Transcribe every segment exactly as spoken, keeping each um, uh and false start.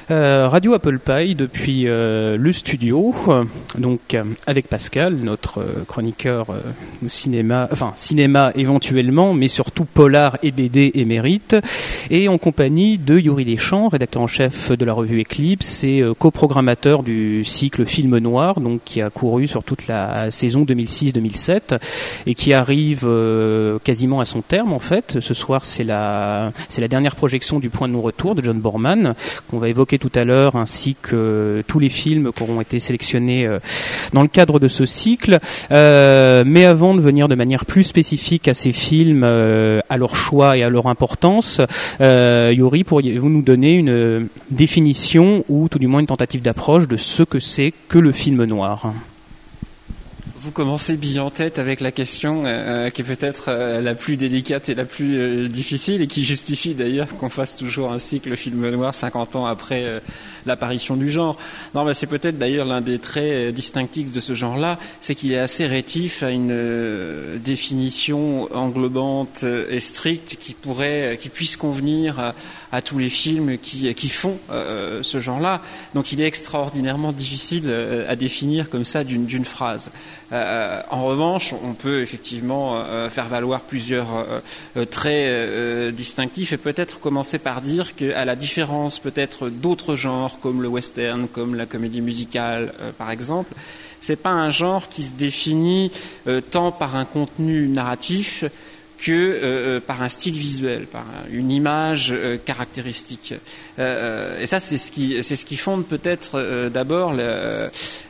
Euh, Radio Apple Pie depuis euh, le studio, euh, donc euh, avec Pascal, notre euh, chroniqueur euh, cinéma, enfin cinéma éventuellement, mais surtout polar et B D émérite, et en compagnie de Yuri Deschamps, rédacteur en chef de la revue Eclipse et euh, coprogrammateur du cycle Film Noir, donc qui a couru sur toute la saison deux mille six deux mille sept et qui arrive euh, quasiment à son terme en fait. Ce soir, c'est la c'est la dernière projection du Point de non-retour de John Boorman qu'on va évoquer tout à l'heure, ainsi que tous les films qui auront été sélectionnés euh, dans le cadre de ce cycle. Euh, mais avant de venir de manière plus spécifique à ces films, euh, à leur choix et à leur importance, euh, Yuri, pourriez-vous nous donner une définition ou tout du moins une tentative d'approche de ce que c'est que le film noir ? Vous commencez bille en tête avec la question euh, qui est peut-être euh, la plus délicate et la plus euh, difficile et qui justifie d'ailleurs qu'on fasse toujours un cycle film noir cinquante ans après euh, l'apparition du genre. Non, mais c'est peut-être d'ailleurs l'un des traits distinctifs de ce genre-là, c'est qu'il est assez rétif à une euh, définition englobante et stricte qui pourrait, qui puisse convenir à, à tous les films qui, qui font euh, ce genre-là. Donc il est extraordinairement difficile euh, à définir comme ça d'une, d'une phrase. Euh, en revanche, on peut effectivement euh, faire valoir plusieurs euh, traits euh, distinctifs et peut-être commencer par dire qu'à la différence peut-être d'autres genres comme le western, comme la comédie musicale euh, par exemple, c'est pas un genre qui se définit euh, tant par un contenu narratif que euh, par un style visuel, par une image euh, caractéristique. Euh, et ça, c'est ce qui, c'est ce qui fonde peut-être euh, d'abord la, euh,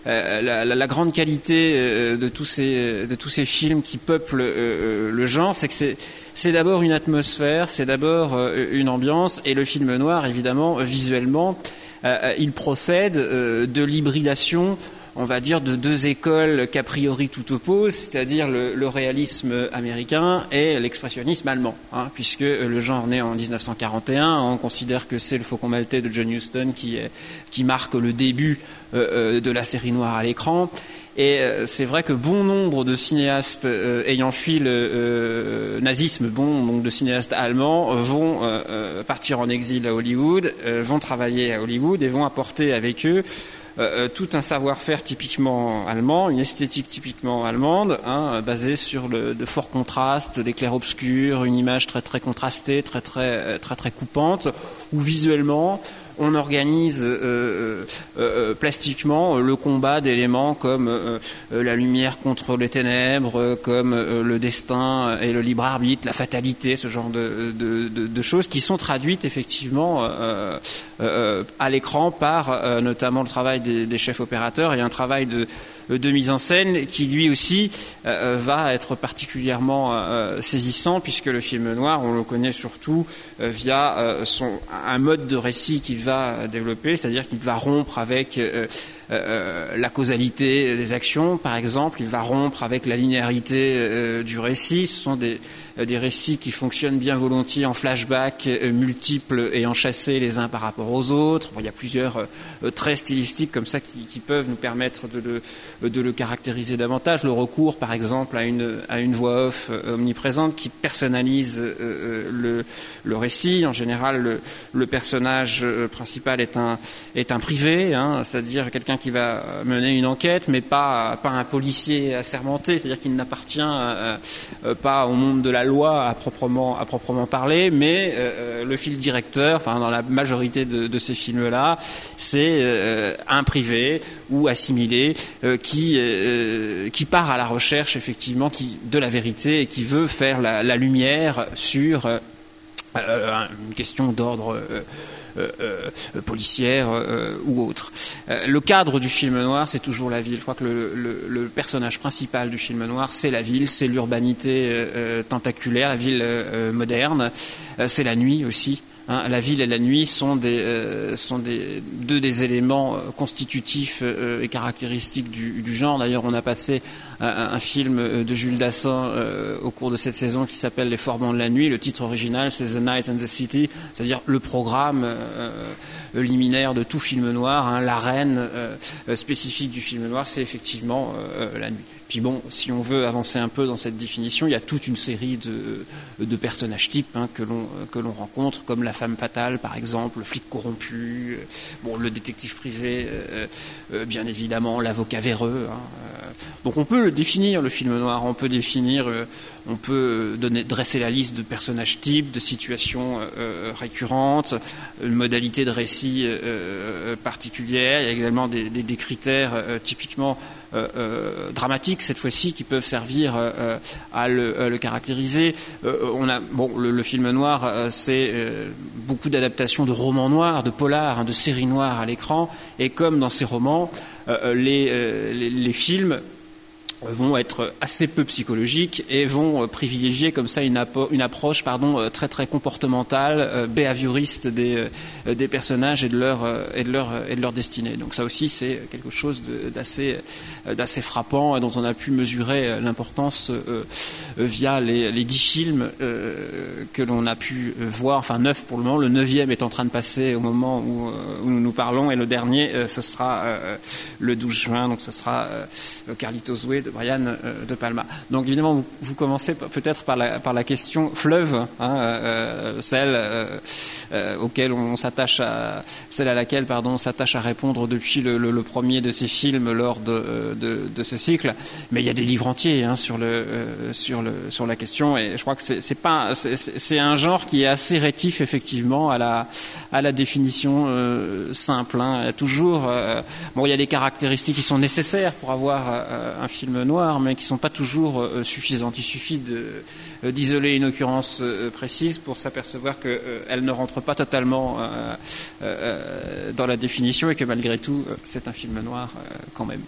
la, la, la grande qualité euh, de tous ces, de tous ces films qui peuplent euh, le genre, c'est que c'est c'est d'abord une atmosphère, c'est d'abord euh, une ambiance, et le film noir, évidemment, visuellement, euh, il procède euh, de l'hybridation, on va dire, de deux écoles qu'a priori tout opposent, c'est-à-dire le, le réalisme américain et l'expressionnisme allemand, hein, puisque le genre naît en dix-neuf cent quarante et un, on considère que c'est le Faucon maltais de John Huston qui, est, qui marque le début euh, de la série noire à l'écran. Et euh, c'est vrai que bon nombre de cinéastes euh, ayant fui le euh, nazisme, bon nombre de cinéastes allemands euh, vont euh, partir en exil à Hollywood, euh, vont travailler à Hollywood et vont apporter avec eux Euh, tout un savoir-faire typiquement allemand, une esthétique typiquement allemande, hein, basée sur le, de forts contrastes, des clairs-obscurs, une image très très contrastée, très très très très coupante, où visuellement on organise euh, euh, plastiquement le combat d'éléments comme euh, la lumière contre les ténèbres, comme euh, le destin et le libre arbitre, la fatalité, ce genre de, de, de, de choses qui sont traduites effectivement euh, euh, à l'écran par euh, notamment le travail des, des chefs opérateurs et un travail de de mise en scène qui lui aussi euh, va être particulièrement euh, saisissant, puisque le film noir, on le connaît surtout euh, via euh, son, un mode de récit qu'il va développer, c'est-à-dire qu'il va rompre avec euh, euh, la causalité des actions, par exemple, il va rompre avec la linéarité euh, du récit. Ce sont des, des récits qui fonctionnent bien volontiers en flashback euh, multiples et enchâssés les uns par rapport aux autres. Bon, il y a plusieurs euh, traits stylistiques comme ça qui, qui peuvent nous permettre de le de le caractériser davantage. Le recours, par exemple, à une, à une voix off euh, omniprésente qui personnalise euh, le, le récit. En général, le, le personnage euh, principal est un, est un privé, hein, c'est-à-dire quelqu'un qui va mener une enquête, mais pas, pas un policier assermenté, c'est-à-dire qu'il n'appartient euh, euh, pas au monde de la loi à proprement, à proprement parler, mais euh, le fil directeur, enfin, dans la majorité de, de ces films-là, c'est euh, un privé ou assimilé euh, qui euh, qui part à la recherche effectivement qui de la vérité et qui veut faire la, la lumière sur euh, une question d'ordre euh, Euh, euh, policière euh, ou autre. Euh, le cadre du film noir, c'est toujours la ville. Je crois que le, le, le personnage principal du film noir, c'est la ville, c'est l'urbanité euh, tentaculaire, la ville euh, moderne, euh, c'est la nuit aussi. Hein, la ville et la nuit sont, des, euh, sont des, deux des éléments euh, constitutifs euh, et caractéristiques du, du genre. D'ailleurs, on a passé un, un film de Jules Dassin euh, au cours de cette saison qui s'appelle Les Forbans de la nuit. Le titre original, c'est The Night and the City, c'est-à-dire le programme euh, liminaire de tout film noir, hein, l'arène euh, spécifique du film noir, c'est effectivement euh, la nuit. Puis bon, si on veut avancer un peu dans cette définition, il y a toute une série de, de personnages types hein, que l'on que l'on rencontre, comme la femme fatale, par exemple, le flic corrompu, euh, bon, le détective privé, euh, euh, bien évidemment, l'avocat véreux. Hein, euh. Donc on peut le définir, le film noir. On peut définir, euh, on peut donner, dresser la liste de personnages types, de situations euh, récurrentes, une modalité de récit euh, particulière. Il y a également des, des, des critères euh, typiquement Euh, euh, dramatiques cette fois-ci qui peuvent servir euh, à, le, à le caractériser. Euh, on a bon le, le film noir, euh, c'est euh, beaucoup d'adaptations de romans noirs, de polars, hein, de séries noires à l'écran. Et comme dans ces romans, euh, les, euh, les, les films vont être assez peu psychologiques et vont privilégier comme ça une, apo- une approche pardon très très comportementale, euh, behavioriste des euh, des personnages et de leur euh, et de leur et de leur destinée. Donc ça aussi c'est quelque chose de, d'assez euh, d'assez frappant et dont on a pu mesurer l'importance euh, euh, via les les dix films euh, que l'on a pu voir, enfin neuf pour le moment. Le neuvième est en train de passer au moment où euh, où nous nous parlons et le dernier euh, ce sera euh, le douze juin. Donc ce sera euh, Carlitos Way de Brian euh, De Palma. Donc évidemment, vous, vous commencez peut-être par la, par la question fleuve, hein, euh, celle euh, euh, auquel on s'attache à, celle à laquelle pardon, on s'attache à répondre depuis le, le, le premier de ces films lors de, de, de ce cycle. Mais il y a des livres entiers hein, sur le euh, sur le sur la question, et je crois que c'est, c'est pas c'est, c'est un genre qui est assez rétif effectivement à la à la définition euh, simple. Hein. Il y a toujours euh, bon, il y a des caractéristiques qui sont nécessaires pour avoir euh, un film noir, mais qui ne sont pas toujours euh, suffisantes. Il suffit de, euh, d'isoler une occurrence euh, précise pour s'apercevoir qu'elle euh, ne rentre pas totalement euh, euh, dans la définition et que malgré tout, euh, c'est un film noir euh, quand même.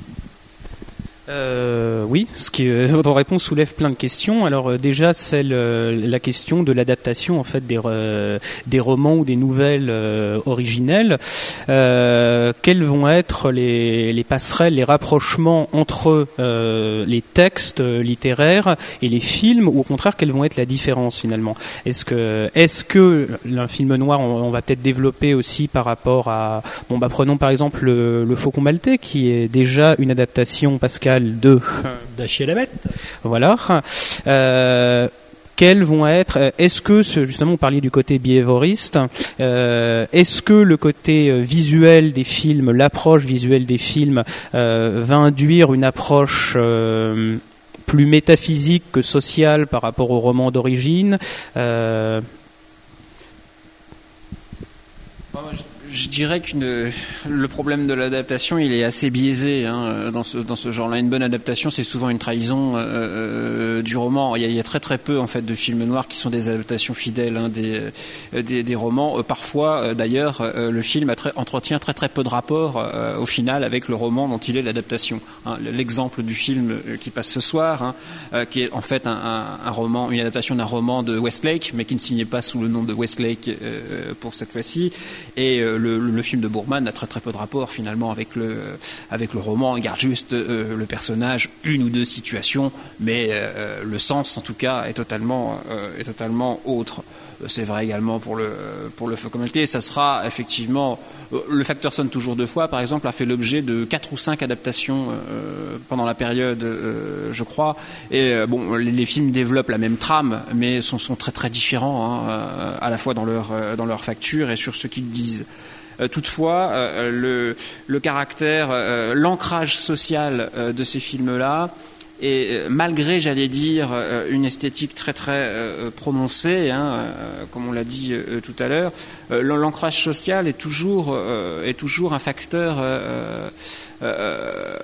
Euh, oui, ce qui euh, votre réponse soulève plein de questions. Alors euh, déjà celle euh, la question de l'adaptation en fait des euh, des romans ou des nouvelles euh, originelles. Euh, quelles vont être les les passerelles, les rapprochements entre euh, les textes littéraires et les films, ou au contraire quelles vont être la différence finalement? Est-ce que est-ce que un film noir on, on va peut-être développer aussi par rapport à bon bah prenons par exemple le, le Faucon Maltais qui est déjà une adaptation, Pascal, de d'Achille Lamette. Voilà. Euh, quels vont être, est-ce que, justement, vous parliez du côté behavioriste, euh, est-ce que le côté visuel des films, l'approche visuelle des films, euh, va induire une approche euh, plus métaphysique que sociale par rapport au roman d'origine? euh, Je dirais que le problème de l'adaptation, il est assez biaisé hein, dans ce dans ce genre-là. Une bonne adaptation, c'est souvent une trahison euh, du roman. Il y, a, il y a très très peu en fait de films noirs qui sont des adaptations fidèles hein, des, des des romans. Euh, parfois, euh, d'ailleurs, euh, le film a très, entretient très très peu de rapport euh, au final avec le roman dont il est l'adaptation. Hein. L'exemple du film qui passe ce soir, hein, euh, qui est en fait un, un, un roman, une adaptation d'un roman de Westlake, mais qui ne signait pas sous le nom de Westlake euh, pour cette fois-ci. Et euh, Le, le film de Boorman a très très peu de rapport finalement avec le avec le roman. Il garde juste euh, le personnage, une ou deux situations, mais euh, le sens en tout cas est totalement euh, est totalement autre. C'est vrai également pour le pour le Faucon Maltais. Ça sera effectivement le facteur sonne toujours deux fois, par exemple, a fait l'objet de quatre ou cinq adaptations euh, pendant la période, euh, je crois. Et euh, bon, les, les films développent la même trame, mais sont sont très très différents, hein, euh, à la fois dans leur euh, dans leur facture et sur ce qu'ils disent. Euh, toutefois, euh, le, le caractère, euh, l'ancrage social euh, de ces films-là, et malgré, j'allais dire, euh, une esthétique très très euh, prononcée, hein, euh, comme on l'a dit euh, tout à l'heure, euh, l'ancrage social est toujours euh, est toujours un facteur euh, euh,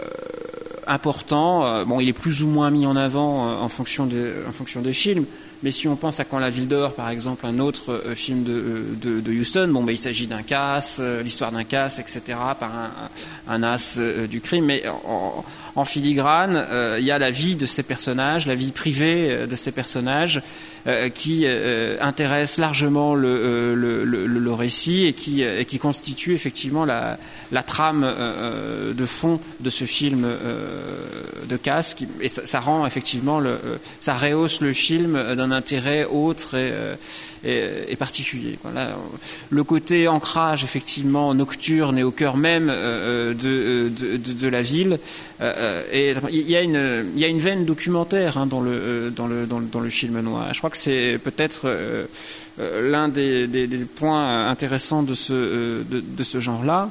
important. Bon, il est plus ou moins mis en avant euh, en fonction des en fonction des films. Mais si on pense à Quand la ville dort, par exemple, un autre euh, film de, de, de Huston, bon, ben, il s'agit d'un casse, euh, l'histoire d'un casse, et cetera, par un, un as euh, du crime. Mais en, en filigrane, euh, il y a la vie de ces personnages, la vie privée de ces personnages, euh, qui euh, intéresse largement le, euh, le, le, le récit et qui, et qui constitue effectivement la, la trame euh, de fond de ce film euh, de casse. Qui, et ça, ça rend effectivement, le, ça rehausse le film d'un intérêt autre et, est, est particulier. Voilà, le côté ancrage effectivement nocturne et au cœur même euh, de, de, de, de la ville. Euh, et il y a une, il y a une veine documentaire hein, dans le, dans le, dans le, dans le film noir. Je crois que c'est peut-être euh, l'un des, des, des points intéressants de ce, de, de ce genre-là.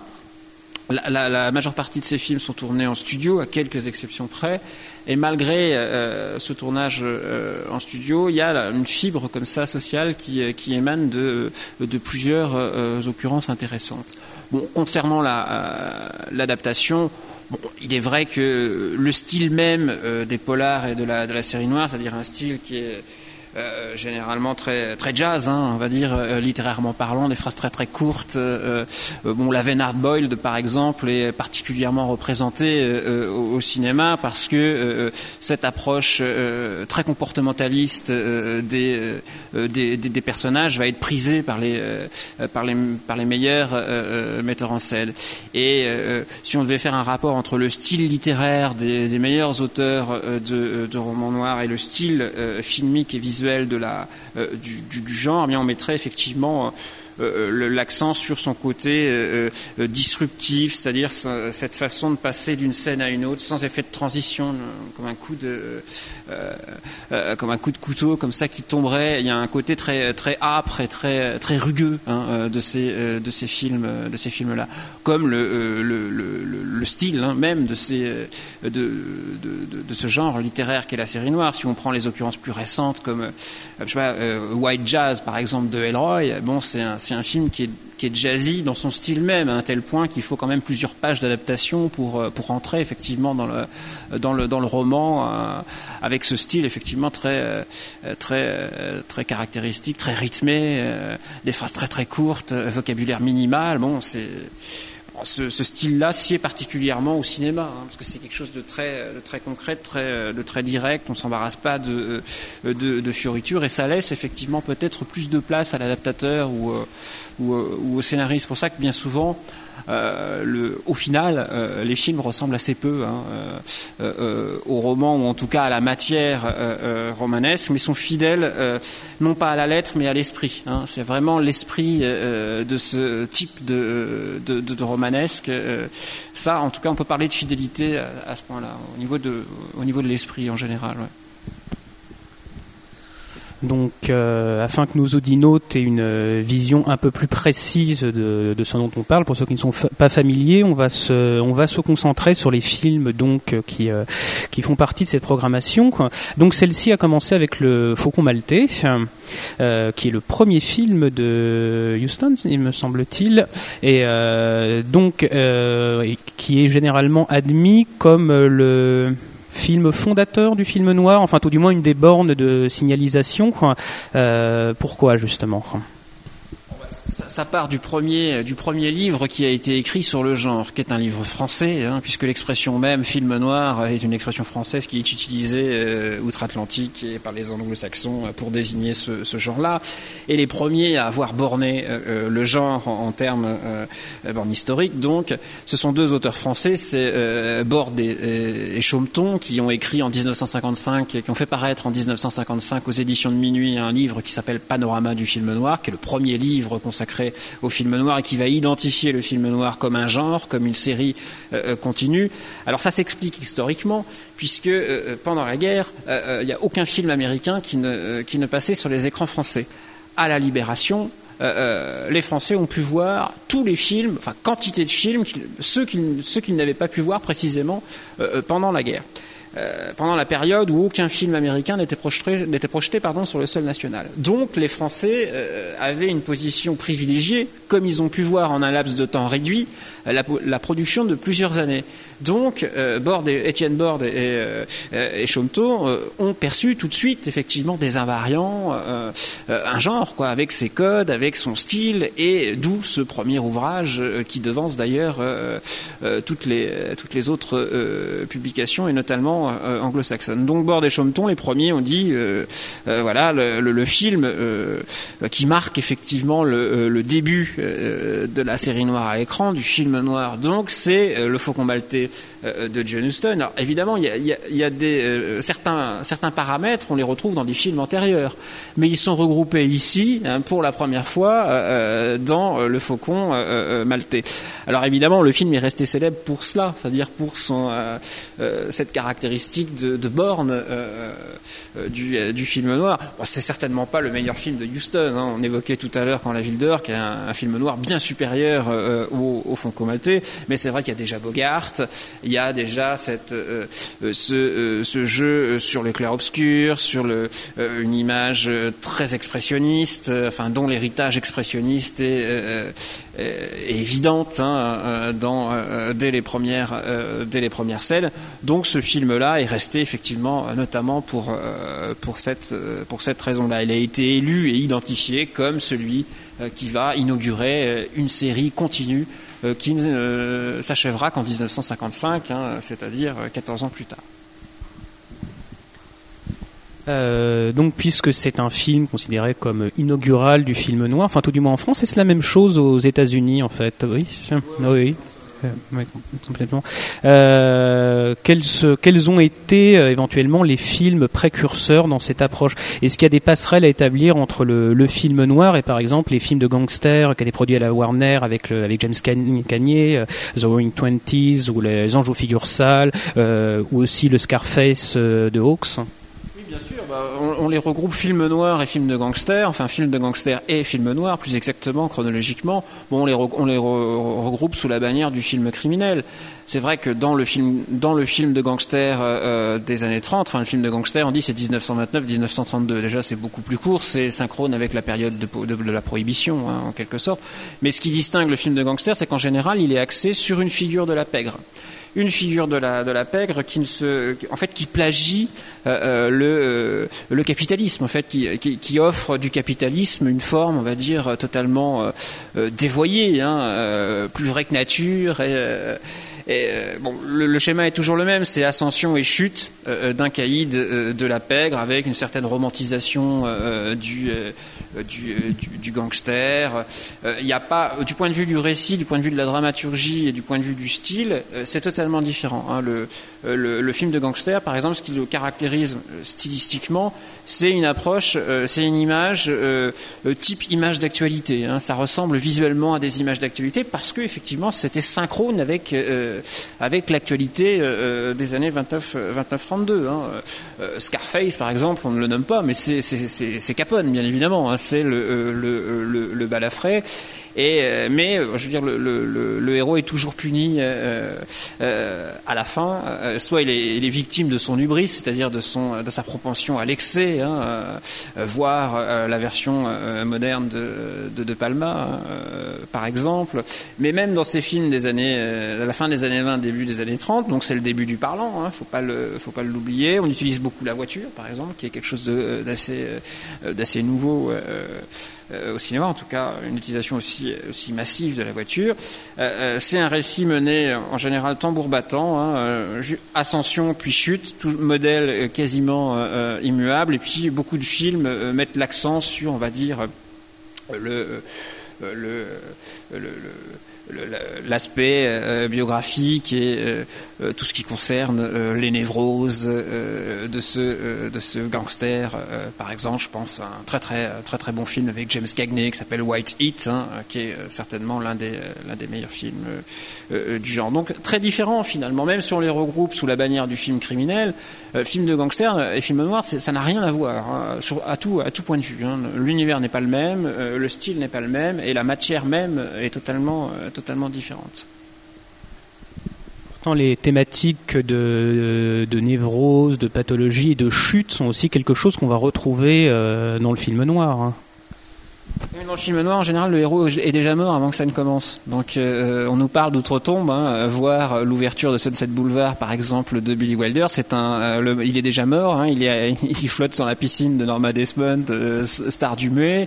La, la, la majeure partie de ces films sont tournés en studio, à quelques exceptions près. Et malgré euh, ce tournage euh, en studio, il y a là, une fibre comme ça sociale qui, qui émane de, de plusieurs euh, occurrences intéressantes. Bon, concernant la, euh, l'adaptation, bon, il est vrai que le style même euh, des polars et de la, de la série noire, c'est-à-dire un style qui est Euh, généralement très très jazz, hein, on va dire euh, littérairement parlant, des phrases très très courtes. Euh, euh, bon, la veine hard-boiled par exemple est particulièrement représentée euh, au, au cinéma parce que euh, cette approche euh, très comportementaliste euh, des, euh, des, des des personnages va être prisée par les euh, par les par les meilleurs euh, metteurs en scène. Et euh, si on devait faire un rapport entre le style littéraire des, des meilleurs auteurs euh, de, de romans noirs et le style euh, filmique et visuel de la, euh, du, du, du genre, eh bien on mettrait effectivement euh, l'accent sur son côté euh, euh, disruptif, c'est-à-dire cette façon de passer d'une scène à une autre sans effet de transition, comme un coup de euh, euh, comme un coup de couteau comme ça qui tomberait. Il y a un côté très très âpre et très très rugueux hein, de ces euh, de ces films de ces films-là, comme le euh, le, le, le style hein, même de ces de, de, de de ce genre littéraire qu'est la série noire. Si on prend les occurrences plus récentes comme euh, je sais pas euh, White Jazz par exemple de Ellroy, bon c'est un c'est un film qui est qui est jazzy dans son style même, à un tel point qu'il faut quand même plusieurs pages d'adaptation pour pour entrer effectivement dans le dans le dans le roman euh, avec ce style effectivement très très très caractéristique, très rythmé, euh, des phrases très très courtes, vocabulaire minimal. Bon, c'est Ce, ce style-là sied particulièrement au cinéma, hein, parce que c'est quelque chose de très, de très concret, de très, de très direct. On s'embarrasse pas de, de, de fioritures et ça laisse effectivement peut-être plus de place à l'adaptateur ou, ou, ou au scénariste. C'est pour ça que bien souvent, euh, le, au final, euh, les films ressemblent assez peu hein, euh, euh, au roman ou en tout cas à la matière euh, euh, romanesque, mais sont fidèles euh, non pas à la lettre mais à l'esprit. Hein. C'est vraiment l'esprit euh, de ce type de, de, de, de romanesque. Euh, ça, en tout cas, on peut parler de fidélité à, à ce point-là, au niveau de, au niveau de l'esprit en général. Ouais. Donc, euh, afin que nos audinautes aient une euh, vision un peu plus précise de, de ce dont on parle, pour ceux qui ne sont fa- pas familiers, on va se, on va se concentrer sur les films donc euh, qui, euh, qui font partie de cette programmation. Donc, celle-ci a commencé avec le Faucon Maltais, euh, qui est le premier film de Huston, il me semble-t-il, et euh, donc euh, qui est généralement admis comme le film fondateur du film noir, enfin tout du moins une des bornes de signalisation. Euh, pourquoi justement ? Ça, ça part du premier, du premier livre qui a été écrit sur le genre, qui est un livre français, hein, puisque l'expression même film noir est une expression française qui est utilisée euh, outre-Atlantique et par les anglo-saxons pour désigner ce, ce genre-là. Et les premiers à avoir borné euh, le genre en, en termes euh, bornes historiques, donc, ce sont deux auteurs français, c'est euh, Borde et, et, et Chaumeton, qui ont écrit en dix-neuf cent cinquante-cinq et qui ont fait paraître en dix-neuf cent cinquante-cinq aux éditions de Minuit un livre qui s'appelle Panorama du film noir, qui est le premier livre consacré au film noir et qui va identifier le film noir comme un genre, comme une série euh, continue. Alors ça s'explique historiquement, puisque euh, pendant la guerre, il euh, n'y a aucun film américain qui ne, euh, qui ne passait sur les écrans français. À la Libération, euh, les Français ont pu voir tous les films, enfin quantité de films, ceux qu'ils, ceux qu'ils n'avaient pas pu voir précisément euh, pendant la guerre. Euh, pendant la période où aucun film américain n'était projeté, n'était projeté pardon, sur le sol national. Donc les Français euh, avaient une position privilégiée, comme ils ont pu voir en un laps de temps réduit, la, la production de plusieurs années. Donc euh, Borde et, Étienne Borde et, euh, et Chaumeton euh, ont perçu tout de suite effectivement des invariants, euh, euh, un genre quoi, avec ses codes, avec son style, et d'où ce premier ouvrage euh, qui devance d'ailleurs euh, euh, toutes les toutes les autres euh, publications et notamment totalement euh, anglo-saxonne. Donc Bord et Chommeton, les premiers, ont dit euh, euh, voilà le, le, le film euh, qui marque effectivement le, le début euh, de la série noire à l'écran, du film noir. Donc c'est euh, Le Faucon Maltais euh, de John Huston. Alors évidemment, il y a, il y a, il y a des euh, certains certains paramètres, on les retrouve dans des films antérieurs, mais ils sont regroupés ici hein, pour la première fois euh, dans Le Faucon euh, Maltais. Alors évidemment, le film est resté célèbre pour cela, c'est-à-dire pour son euh, euh, cette caractéristique de, de borne euh, euh, du, euh, du film noir. Bon, c'est certainement pas le meilleur film de Huston. Hein. On évoquait tout à l'heure Quand la ville dort, qui est un, un film noir bien supérieur euh, au, au Faucon Maltais, mais c'est vrai qu'il y a déjà Bogart, il y a déjà cette euh, ce, euh, ce jeu sur le clair-obscur, sur le, euh, une image très expressionniste, euh, enfin dont l'héritage expressionniste est, euh, est évidente hein, dans euh, dès les premières euh, dès les premières scènes. Donc ce film-là est resté effectivement notamment pour euh, pour cette pour cette raison-là. Il a été élu et identifié comme celui euh, qui va inaugurer une série continue euh, qui ne euh, s'achèvera qu'en dix-neuf cent cinquante-cinq, hein, c'est-à-dire quatorze ans plus tard. Euh, donc, puisque c'est un film considéré comme inaugural du film noir, enfin tout du moins en France, est-ce la même chose aux États-Unis en fait? Oui, oui, oui. Euh, oui, complètement. Euh, quels, quels ont été euh, éventuellement les films précurseurs dans cette approche? Est-ce qu'il y a des passerelles à établir entre le, le film noir et par exemple les films de gangsters qui étaient produits à la Warner avec, le, avec James Cagney, euh, The Roaring Twenties ou Les Anges aux figures sales, euh, ou aussi le Scarface euh, de Hawks? Bien sûr, bah, on, on les regroupe film noir et film de gangster, enfin film de gangster et film noir, plus exactement, chronologiquement. Bon, on les, re, on les re, regroupe sous la bannière du film criminel. C'est vrai que dans le film, dans le film de gangster euh, des années trente, enfin le film de gangster, on dit c'est dix-neuf cent vingt-neuf dix-neuf cent trente-deux. Déjà, c'est beaucoup plus court, c'est synchrone avec la période de, de, de la prohibition, hein, en quelque sorte. Mais ce qui distingue le film de gangster, c'est qu'en général, il est axé sur une figure de la pègre. Une figure de la de la pègre qui ne se en fait qui plagie euh, le euh, le capitalisme en fait qui, qui qui offre du capitalisme une forme on va dire totalement euh, euh, dévoyée hein, euh, plus vraie que nature et euh, Et, euh, bon, le, le schéma est toujours le même, c'est ascension et chute euh, d'un caïd euh, de la pègre avec une certaine romantisation euh, du, euh, du, euh, du, du gangster. Il euh, n'y a pas, du point de vue du récit, du point de vue de la dramaturgie et du point de vue du style, euh, c'est totalement différent. Hein. Le, euh, le, le film de gangster, par exemple, ce qui le caractérise stylistiquement, c'est une approche, euh, c'est une image euh, type image d'actualité. Hein. Ça ressemble visuellement à des images d'actualité parce que effectivement, c'était synchrone avec euh, avec l'actualité euh, des années vingt-neuf trente-deux. Hein. Euh, Scarface, par exemple, on ne le nomme pas, mais c'est, c'est, c'est, c'est Capone, bien évidemment. Hein. C'est le, le, le, le balafré. Et, mais je veux dire, le, le, le héros est toujours puni euh, euh, à la fin. Euh, soit il est, il est victime de son hubris, c'est-à-dire de son de sa propension à l'excès, hein, euh, voire euh, la version euh, moderne de, de De Palma, euh, par exemple. Mais même dans ces films des années, euh, à la fin des années vingt, début des années trente, donc c'est le début du parlant. Hein, faut pas le, faut pas l'oublier. On utilise beaucoup la voiture, par exemple, qui est quelque chose de, d'assez, d'assez nouveau. Euh, au cinéma, en tout cas une utilisation aussi, aussi massive de la voiture. Euh, c'est un récit mené en général tambour battant, hein, euh, ascension puis chute, tout modèle quasiment euh, immuable, et puis beaucoup de films euh, mettent l'accent sur, on va dire, le, le, le, le, le l'aspect euh, biographique et euh, tout ce qui concerne euh, les névroses euh, de ce euh, de ce gangster. Euh, par exemple, je pense à un très très très très bon film avec James Cagney qui s'appelle White Heat, hein, qui est certainement l'un des l'un des meilleurs films euh, du genre. Donc très différent finalement, même si on les regroupe sous la bannière du film criminel, euh, film de gangster et film noir, c'est, ça n'a rien à voir hein, sur, à tout à tout point de vue. Hein. L'univers n'est pas le même, euh, le style n'est pas le même et la matière même est totalement euh, totalement différentes. Pourtant, les thématiques de, de névrose, de pathologie et de chute sont aussi quelque chose qu'on va retrouver euh, dans le film noir. Hein. Dans le film noir, en général, le héros est déjà mort avant que ça ne commence. Donc, euh, on nous parle d'outre-tombe. Hein, voir l'ouverture de Sunset Boulevard, par exemple, de Billy Wilder, c'est un, euh, le, il est déjà mort. Hein, il, est, il flotte dans la piscine de Norma Desmond, euh, star du muet.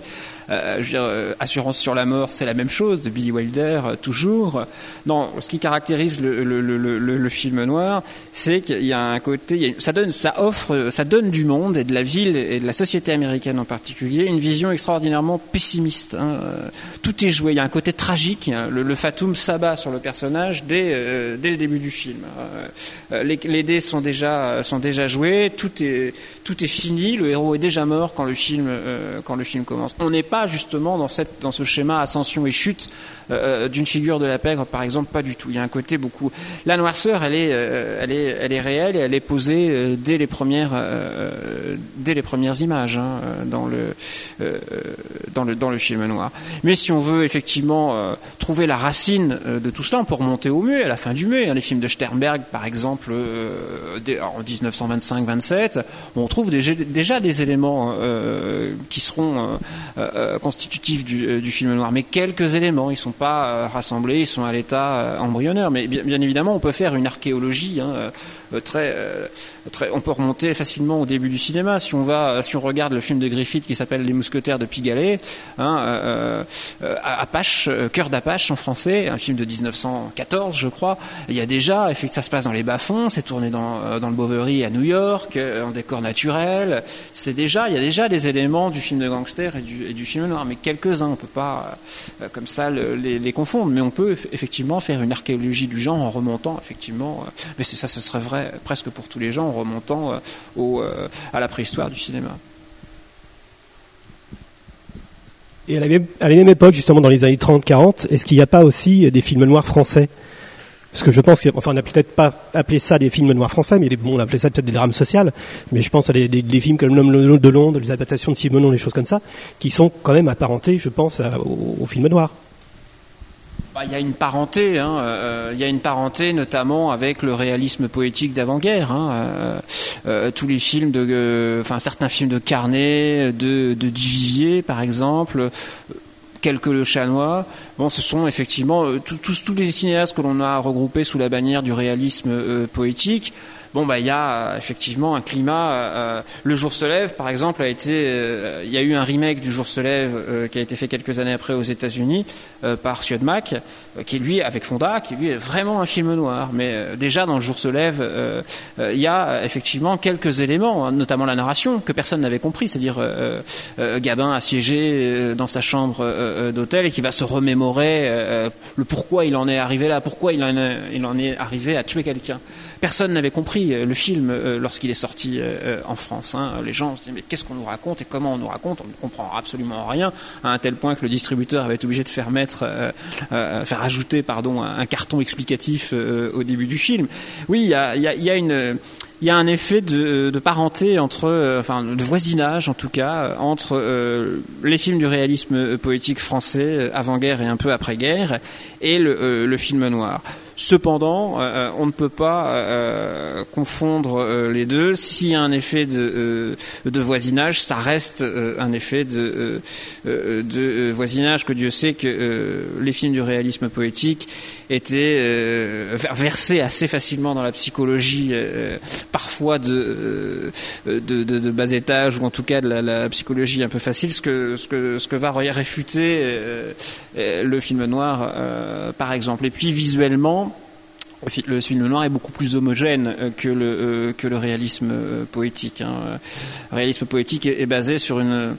Euh, je veux dire, euh, Assurance sur la mort, c'est la même chose, de Billy Wilder, euh, toujours. Non, ce qui caractérise le, le, le, le, le film noir, c'est qu'il y a un côté, il y a, ça donne, ça offre, ça donne du monde et de la ville et de la société américaine en particulier une vision extraordinairement pessimiste. Hein. Tout est joué, il y a un côté tragique. Hein. Le, le fatum s'abat sur le personnage dès, euh, dès le début du film. Euh, les, les dés sont déjà, sont déjà joués, tout est, tout est fini, le héros est déjà mort quand le film, euh, quand le film commence. On n'est pas justement dans cette, dans ce schéma ascension et chute euh, d'une figure de la pègre, par exemple, pas du tout. Il y a un côté beaucoup. La noirceur, elle est, euh, elle est, elle est réelle et elle est posée euh, dès les premières, euh, dès les premières images hein, dans le, euh, dans le, dans le film noir. Mais si on veut effectivement euh, trouver la racine euh, de tout cela, on peut remonter au muet, à la fin du muet. Hein, les films de Sternberg, par exemple, euh, dès, en dix-neuf cent vingt-cinq vingt-sept, on trouve déjà, déjà des éléments euh, qui seront euh, euh, constitutifs du, euh, du film noir. Mais quelques éléments, ils sont pas euh, rassemblés, ils sont à l'état euh, embryonnaire. Mais bien, bien évidemment, on peut faire une archéologie hein, euh, très, euh, très. On peut remonter facilement au début du cinéma. Si on va, si on regarde le film de Griffith qui s'appelle Les Mousquetaires de Pigalle, hein, euh, euh, Apache, euh, Cœur d'Apache en français, un film de dix-neuf cent quatorze, je crois. Il y a déjà, effectivement, ça se passe dans les bas-fonds, c'est tourné dans, euh, dans le Bovary à New York, euh, en décor naturel. C'est déjà, il y a déjà des éléments du film de gangster et du, et du film noir, mais quelques-uns, on peut pas euh, comme ça le, les, les confondre. Mais on peut effectivement faire une archéologie du genre en remontant, effectivement. Euh, mais c'est ça, ce serait vrai presque pour tous les gens, en remontant euh, au, euh, à la préhistoire du cinéma. Et à la, même, à la même époque, justement, dans les années trente quarante, est-ce qu'il n'y a pas aussi des films noirs français ? Parce que je pense qu'enfin, on n'a peut-être pas appelé ça des films noirs français, mais bon, on appelait ça peut-être des drames sociales. Mais je pense à des, des, des films comme L'Homme de Londres, les adaptations de Simenon, des choses comme ça, qui sont quand même apparentés, je pense, à, au, au film noir. Bah, il y a une parenté, hein, euh, il y a une parenté notamment avec le réalisme poétique d'avant-guerre. Hein, euh, euh, tous les films de, euh, enfin certains films de Carnet, de, de Duvivier par exemple, euh, quelques Le Chanois. Bon, ce sont effectivement euh, tous, tous, tous les cinéastes que l'on a regroupés sous la bannière du réalisme euh, poétique. Bon, bah, il y a euh, effectivement un climat. Euh, Le Jour se lève, par exemple, a été. Euh, il y a eu un remake du Jour se lève euh, qui a été fait quelques années après aux États-Unis euh, par Siodmak, euh, qui lui, avec Fonda, qui lui est vraiment un film noir. Mais euh, déjà dans Le Jour se lève, euh, euh, il y a effectivement quelques éléments, hein, notamment la narration que personne n'avait compris, c'est-à-dire euh, euh, Gabin assiégé euh, dans sa chambre euh, d'hôtel et qui va se remémorer euh, le pourquoi il en est arrivé là, pourquoi il en est, il en est arrivé à tuer quelqu'un. Personne n'avait compris le film euh, lorsqu'il est sorti euh, en France. Hein. Les gens se disaient mais qu'est-ce qu'on nous raconte et comment on nous raconte ? On ne comprend absolument rien, à un tel point que le distributeur avait été obligé de faire mettre, euh, euh, faire ajouter, pardon, un carton explicatif euh, au début du film. Oui, il y a, y a, y a une il y a un effet de, de parenté entre, euh, enfin, de voisinage en tout cas, entre euh, les films du réalisme poétique français avant-guerre et un peu après-guerre et le, euh, le film noir. Cependant, euh, on ne peut pas euh, confondre euh, les deux. S'il y a un effet de, euh, de voisinage, ça reste euh, un effet de, euh, de voisinage que Dieu sait que euh, les films du réalisme poétique étaient euh, versés assez facilement dans la psychologie, euh, parfois de, de, de, de bas étage ou en tout cas de la, la psychologie un peu facile, ce que, ce que, ce que va réfuter euh, le film noir, euh, par exemple. Et puis visuellement, le film noir est beaucoup plus homogène que le, euh, que le réalisme euh, poétique. Hein. Le réalisme poétique est, est basé sur une...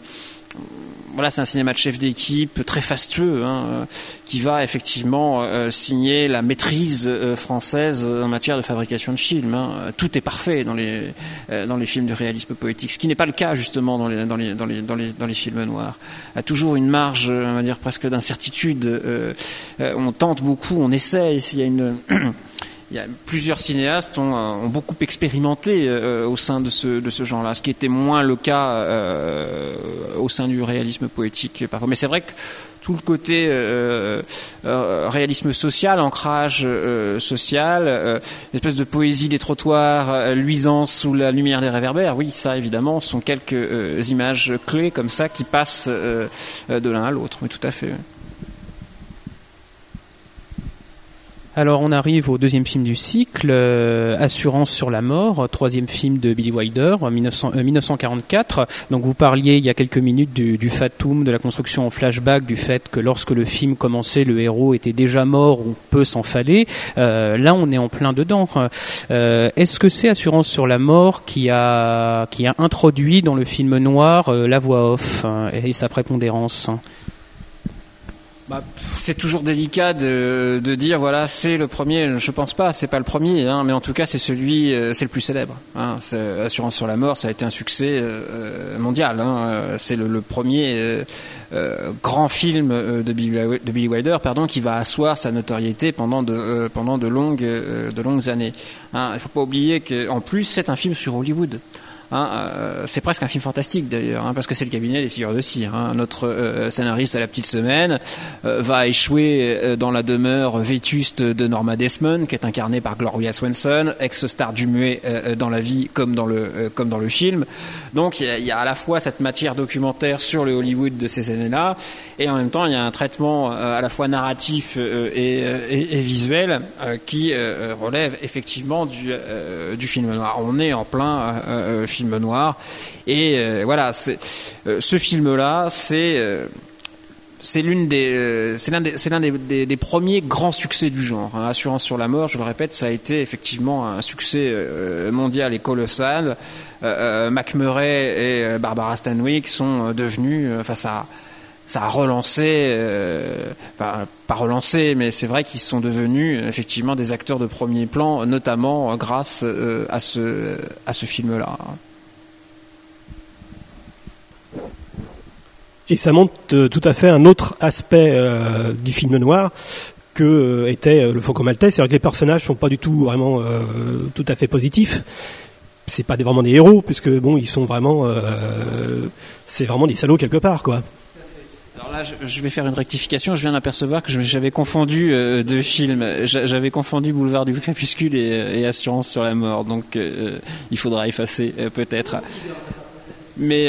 Voilà, c'est un cinéma de chef d'équipe très fastueux, hein, qui va effectivement euh, signer la maîtrise euh, française en matière de fabrication de films. Hein. Tout est parfait dans les euh, dans les films du réalisme poétique, ce qui n'est pas le cas justement dans les dans les dans les dans les dans les films noirs. Il y a toujours une marge, on va dire presque d'incertitude. Euh, euh, on tente beaucoup, on essaie. S'il y a une Il y a plusieurs cinéastes ont, ont beaucoup expérimenté euh, au sein de ce de ce genre-là, ce qui était moins le cas euh, au sein du réalisme poétique parfois. Mais c'est vrai que tout le côté euh, euh, réalisme social, ancrage euh, social, euh, une espèce de poésie des trottoirs, euh, luisant sous la lumière des réverbères, oui, ça évidemment sont quelques euh, images clés comme ça qui passent euh, de l'un à l'autre. Oui, tout à fait. Alors on arrive au deuxième film du cycle, euh, Assurance sur la mort, troisième film de Billy Wilder, mille neuf cents, euh, mille neuf cent quarante-quatre. Donc vous parliez il y a quelques minutes du, du fatum, de la construction en flashback, du fait que lorsque le film commençait, le héros était déjà mort ou peu s'en fallait. Euh, là on est en plein dedans. Euh, est-ce que c'est Assurance sur la mort qui a, qui a introduit dans le film noir euh, la voix off hein, et sa prépondérance ? Bah, c'est toujours délicat de, de dire voilà c'est le premier. Je pense pas, c'est pas le premier, hein, mais en tout cas c'est celui, euh, c'est le plus célèbre. Hein, c'est Assurance sur la mort, ça a été un succès euh, mondial. Hein, c'est le, le premier euh, euh, grand film de Billy, de Billy Wilder, pardon, qui va asseoir sa notoriété pendant de euh, pendant de longues euh, de longues années. Hein, il faut pas oublier qu'en plus c'est un film sur Hollywood. Hein, euh, c'est presque un film fantastique d'ailleurs, hein, parce que c'est le cabinet des figures de cire. Hein. Notre euh, scénariste à la petite semaine euh, va échouer euh, dans la demeure vétuste de Norma Desmond, qui est incarnée par Gloria Swanson, ex-star du muet euh, dans la vie comme dans le euh, comme dans le film. Donc il y, y a à la fois cette matière documentaire sur le Hollywood de ces années-là, et en même temps il y a un traitement euh, à la fois narratif euh, et, et, et visuel euh, qui euh, relève effectivement du euh, du film noir. On est en plein euh, film noir et euh, voilà c'est, euh, ce film là c'est euh, c'est l'une des euh, c'est l'un des c'est l'un des, des, des premiers grands succès du genre. Hein. Assurance sur la mort, je le répète, ça a été effectivement un succès euh, mondial et colossal. euh, euh, Mac Murray et Barbara Stanwyck sont devenus enfin euh, ça ça a relancé euh, enfin, pas relancé, mais c'est vrai qu'ils sont devenus effectivement des acteurs de premier plan, notamment euh, grâce euh, à ce à ce film là. Et ça montre euh, tout à fait un autre aspect euh, du film noir que euh, était euh, le Faucon Maltais, c'est-à-dire que les personnages sont pas du tout vraiment euh, tout à fait positifs. C'est pas des, vraiment des héros, puisque bon, ils sont vraiment, euh, c'est vraiment des salauds quelque part, quoi. Alors là, je, je vais faire une rectification. Je viens d'apercevoir que je, j'avais confondu euh, deux films. J'avais confondu Boulevard du Crépuscule et, et Assurance sur la mort. Donc, euh, il faudra effacer euh, peut-être. Mais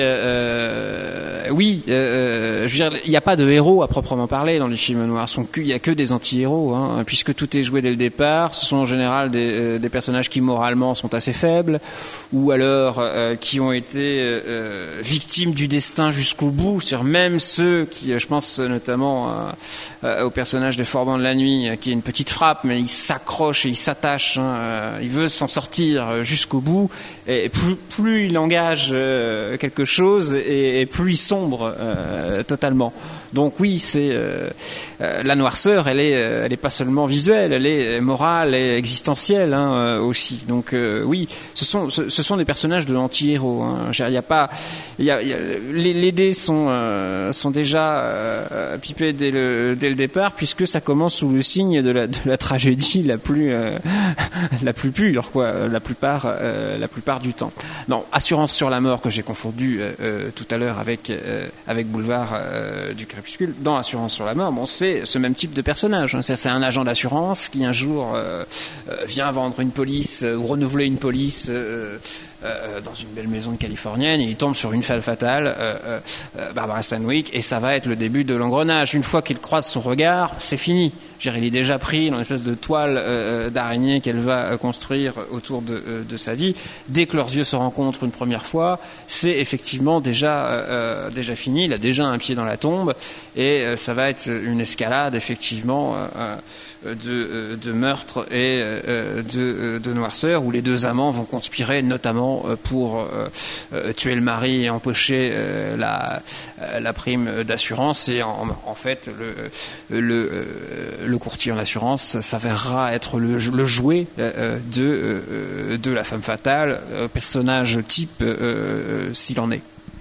euh, oui, euh, je veux dire, il n'y a pas de héros à proprement parler dans les films noirs. Il n'y a que des anti-héros, hein, puisque tout est joué dès le départ. Ce sont en général des, euh, des personnages qui moralement sont assez faibles, ou alors euh, qui ont été euh, victimes du destin jusqu'au bout. C'est-à-dire même ceux qui, je pense notamment euh, au personnage de Forban de la nuit, qui est une petite frappe, mais il s'accroche et il s'attache. Hein, euh, il veut s'en sortir jusqu'au bout. Et plus, plus il engage euh, quelque chose et, et plus il sombre euh, totalement. Donc oui, c'est euh, euh, la noirceur, elle est, elle est pas seulement visuelle, elle est morale et existentielle hein, euh, aussi. Donc euh, oui, ce sont, ce, ce sont des personnages de anti-héros. Hein. Il y a pas, il y a, il y a les, les dés sont, euh, sont déjà euh, pipés dès le, dès le départ, puisque ça commence sous le signe de la, de la tragédie la plus, euh, la plus pure, quoi. La plupart, euh, la plupart du temps. Non, Assurance sur la mort que j'ai confondu euh, euh, tout à l'heure avec euh, avec Boulevard euh, du Crépuscule. Dans Assurance sur la mort, bon, c'est ce même type de personnage. Hein. C'est, c'est un agent d'assurance qui un jour euh, euh, vient vendre une police euh, ou renouveler une police euh, euh, dans une belle maison californienne, et il tombe sur une femme fatale, euh, euh, Barbara Stanwyck, et ça va être le début de l'engrenage. Une fois qu'il croise son regard, c'est fini. Je veux dire, il est déjà pris dans une espèce de toile euh, d'araignée qu'elle va euh, construire autour de, euh, de sa vie. Dès que leurs yeux se rencontrent une première fois, c'est effectivement déjà euh, déjà fini. Il a déjà un pied dans la tombe, et euh, ça va être une escalade effectivement euh, de, de meurtre et euh, de, de noirceur, où les deux amants vont conspirer notamment pour euh, tuer le mari et empocher euh, la, la prime d'assurance. Et en, en fait, le, le, le courtier en assurance s'avérera être le, le jouet euh, de, euh, de la femme fatale, personnage type euh, s'il en est.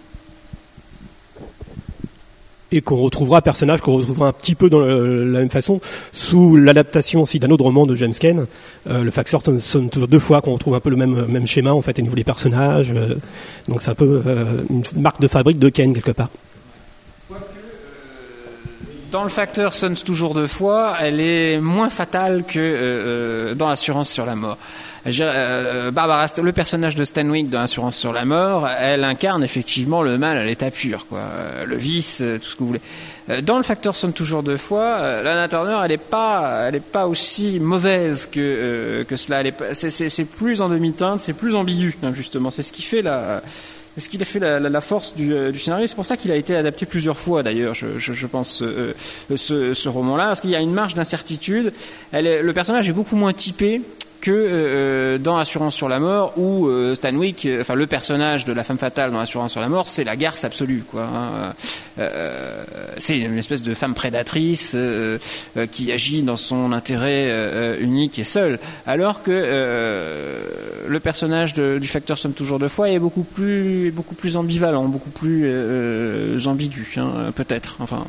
Et qu'on retrouvera, personnage qu'on retrouvera un petit peu dans le, la même façon sous l'adaptation aussi d'un autre roman de James Cain, euh, le Faxor sonne toujours deux fois, qu'on retrouve un peu le même même schéma en fait au niveau des personnages, euh, donc c'est un peu euh, une marque de fabrique de Cain quelque part. dans le facteur sonne toujours deux fois, elle est moins fatale que euh, dans Assurance sur la mort. Euh, Barbara, le personnage de Stanwyck dans Assurance sur la mort, elle incarne effectivement le mal à l'état pur, quoi, le vice, tout ce que vous voulez. Dans le facteur sonne toujours deux fois, Lana Turner, elle est pas, elle est pas aussi mauvaise que euh, que cela. Elle est pas, c'est, c'est, c'est plus en demi-teinte, c'est plus ambigu, hein, justement. C'est ce qui fait la, c'est ce qui a fait la, la, la force du, du scénario. C'est pour ça qu'il a été adapté plusieurs fois, d'ailleurs. Je, je, je pense euh, ce, ce roman-là, parce qu'il y a une marge d'incertitude. Elle est, le personnage est beaucoup moins typé que euh, dans Assurance sur la mort, où euh, Stanwyck, euh, enfin le personnage de la femme fatale dans Assurance sur la mort, c'est la garce absolue, quoi. Hein. Euh, c'est une espèce de femme prédatrice euh, euh, qui agit dans son intérêt euh, unique et seul, alors que euh, le personnage de, du facteur somme toujours deux fois est beaucoup plus, beaucoup plus ambivalent, beaucoup plus euh, ambigu, hein, peut-être. Enfin.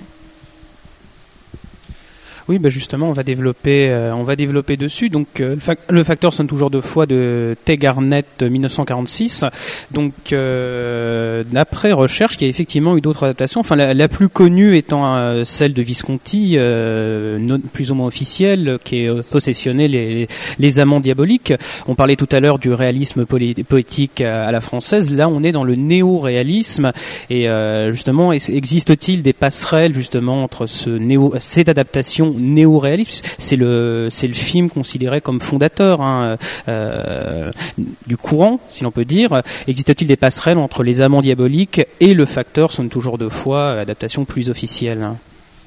Oui, bah justement, on va développer, euh, on va développer dessus. Donc, euh, le, fac- le facteur sonne toujours deux fois de Tay Garnett, dix-neuf cent quarante-six. Donc, euh, d'après recherche, il y a effectivement eu d'autres adaptations. Enfin, la, la plus connue étant euh, celle de Visconti, euh, non, plus ou moins officielle, qui est euh, possessionnée les, les amants diaboliques. On parlait tout à l'heure du réalisme polé- poétique à, à la française. Là, on est dans le néo-réalisme. Et euh, justement, existe-t-il des passerelles justement entre ce néo, cette adaptation néo-réaliste, c'est le c'est le film considéré comme fondateur hein, euh, du courant, si l'on peut dire. Existe-t-il des passerelles entre Les Amants diaboliques et Le Facteur sonne toujours deux fois, adaptation plus officielle hein.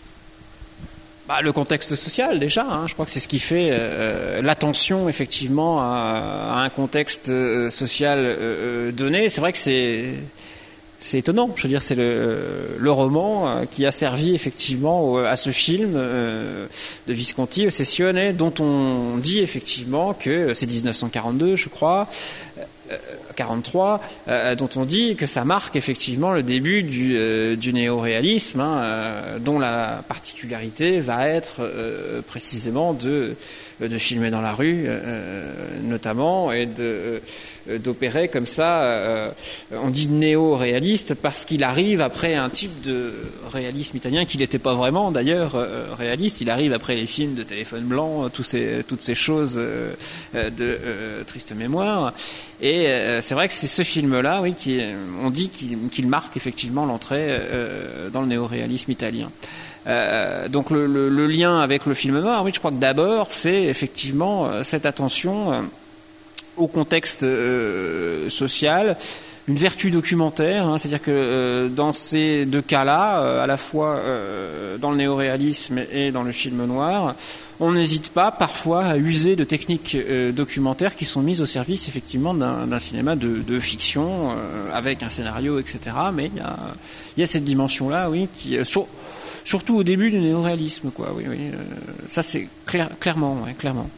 Bah, le contexte social déjà, hein, je crois que c'est ce qui fait euh, l'attention effectivement à, à un contexte euh, social euh, donné. C'est vrai que c'est C'est étonnant, je veux dire, c'est le, le roman qui a servi effectivement à ce film euh, de Visconti, Ossessione, dont on dit effectivement que c'est dix-neuf cent quarante-deux, je crois, euh, quarante-trois, euh, dont on dit que ça marque effectivement le début du, euh, du néo-réalisme, hein, euh, dont la particularité va être euh, précisément de, de filmer dans la rue, euh, notamment, et de euh, d'opérer comme ça, euh, on dit néo-réaliste parce qu'il arrive après un type de réalisme italien qui n'était pas vraiment d'ailleurs euh, réaliste, il arrive après les films de Téléphone blanc, tous ces, toutes ces choses euh, de euh, triste mémoire, et euh, c'est vrai que c'est ce film-là, oui, qui, on dit qu'il, qu'il marque effectivement l'entrée euh, dans le néo-réalisme italien. Euh, donc le, le, le lien avec le film noir, oui, je crois que d'abord c'est effectivement euh, cette attention euh, au contexte euh, social, une vertu documentaire, hein, c'est-à-dire que euh, dans ces deux cas-là, euh, à la fois euh, dans le néoréalisme et dans le film noir, on n'hésite pas parfois à user de techniques euh, documentaires qui sont mises au service effectivement d'un, d'un cinéma de, de fiction, euh, avec un scénario, et cetera. Mais il y a, y a cette dimension-là, oui, qui euh, sur, surtout au début du néoréalisme, quoi. Oui, oui, euh, ça c'est clair, clairement, ouais, clairement.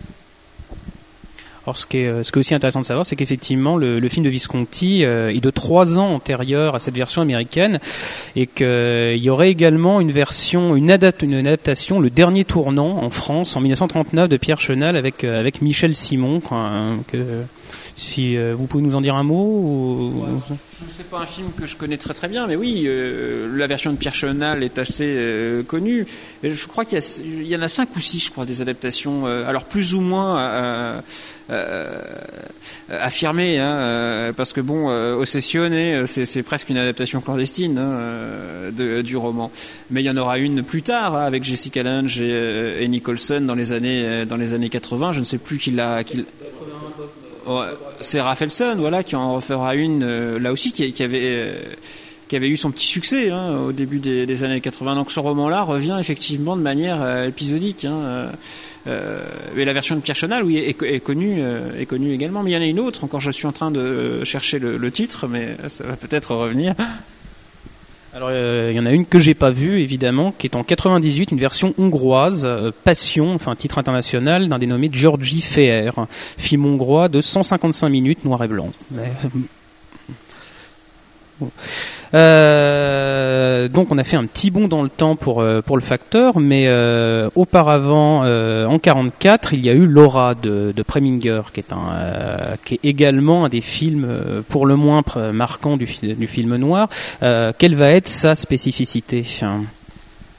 Alors, ce qui est, ce qui est aussi intéressant de savoir, c'est qu'effectivement, le, le film de Visconti euh, est de trois ans antérieur à cette version américaine, et qu'il euh, y aurait également une version, une, adapt, une adaptation, Le Dernier Tournant, en France, en dix-neuf cent trente-neuf, de Pierre Chenal, avec euh, avec Michel Simon. Quoi, hein, que, si euh, vous pouvez nous en dire un mot ou... Ouais, c'est pas un film que je connais très très bien, mais oui, euh, la version de Pierre Chenal est assez euh, connue. Et je crois qu'il y, a, il y en a cinq ou six, je crois, des adaptations, euh, alors plus ou moins euh, euh, affirmées, hein, euh, parce que bon, euh, Ossessione, c'est, c'est presque une adaptation clandestine hein, de, du roman. Mais il y en aura une plus tard, hein, avec Jessica Lange et, et Nicholson dans les années dans les années quatre-vingts. Je ne sais plus qui l'a. Qui l'a... Ouais, c'est Rafelson, voilà, qui en refera une euh, là aussi, qui, qui avait euh, qui avait eu son petit succès hein, au début des, des années quatre-vingts. Donc ce roman-là revient effectivement de manière euh, épisodique. Hein, euh, et la version de Pierre Chenal, oui, est, est connue, euh, est connue également. Mais il y en a une autre. Encore, je suis en train de chercher le, le titre, mais ça va peut-être revenir. Alors il euh, y en a une que j'ai pas vue évidemment, qui est en quatre-vingt-dix-huit, une version hongroise, euh, Passion, enfin titre international, d'un dénommé György Fehér, film hongrois de cent cinquante-cinq minutes, noir et blanc. Mais... Euh, donc on a fait un petit bond dans le temps pour euh, pour le facteur, mais euh, auparavant euh, en quarante-quatre il y a eu Laura de, de Preminger, qui est un euh, qui est également un des films euh, pour le moins marquants du, du film noir. Euh, quelle va être sa spécificité?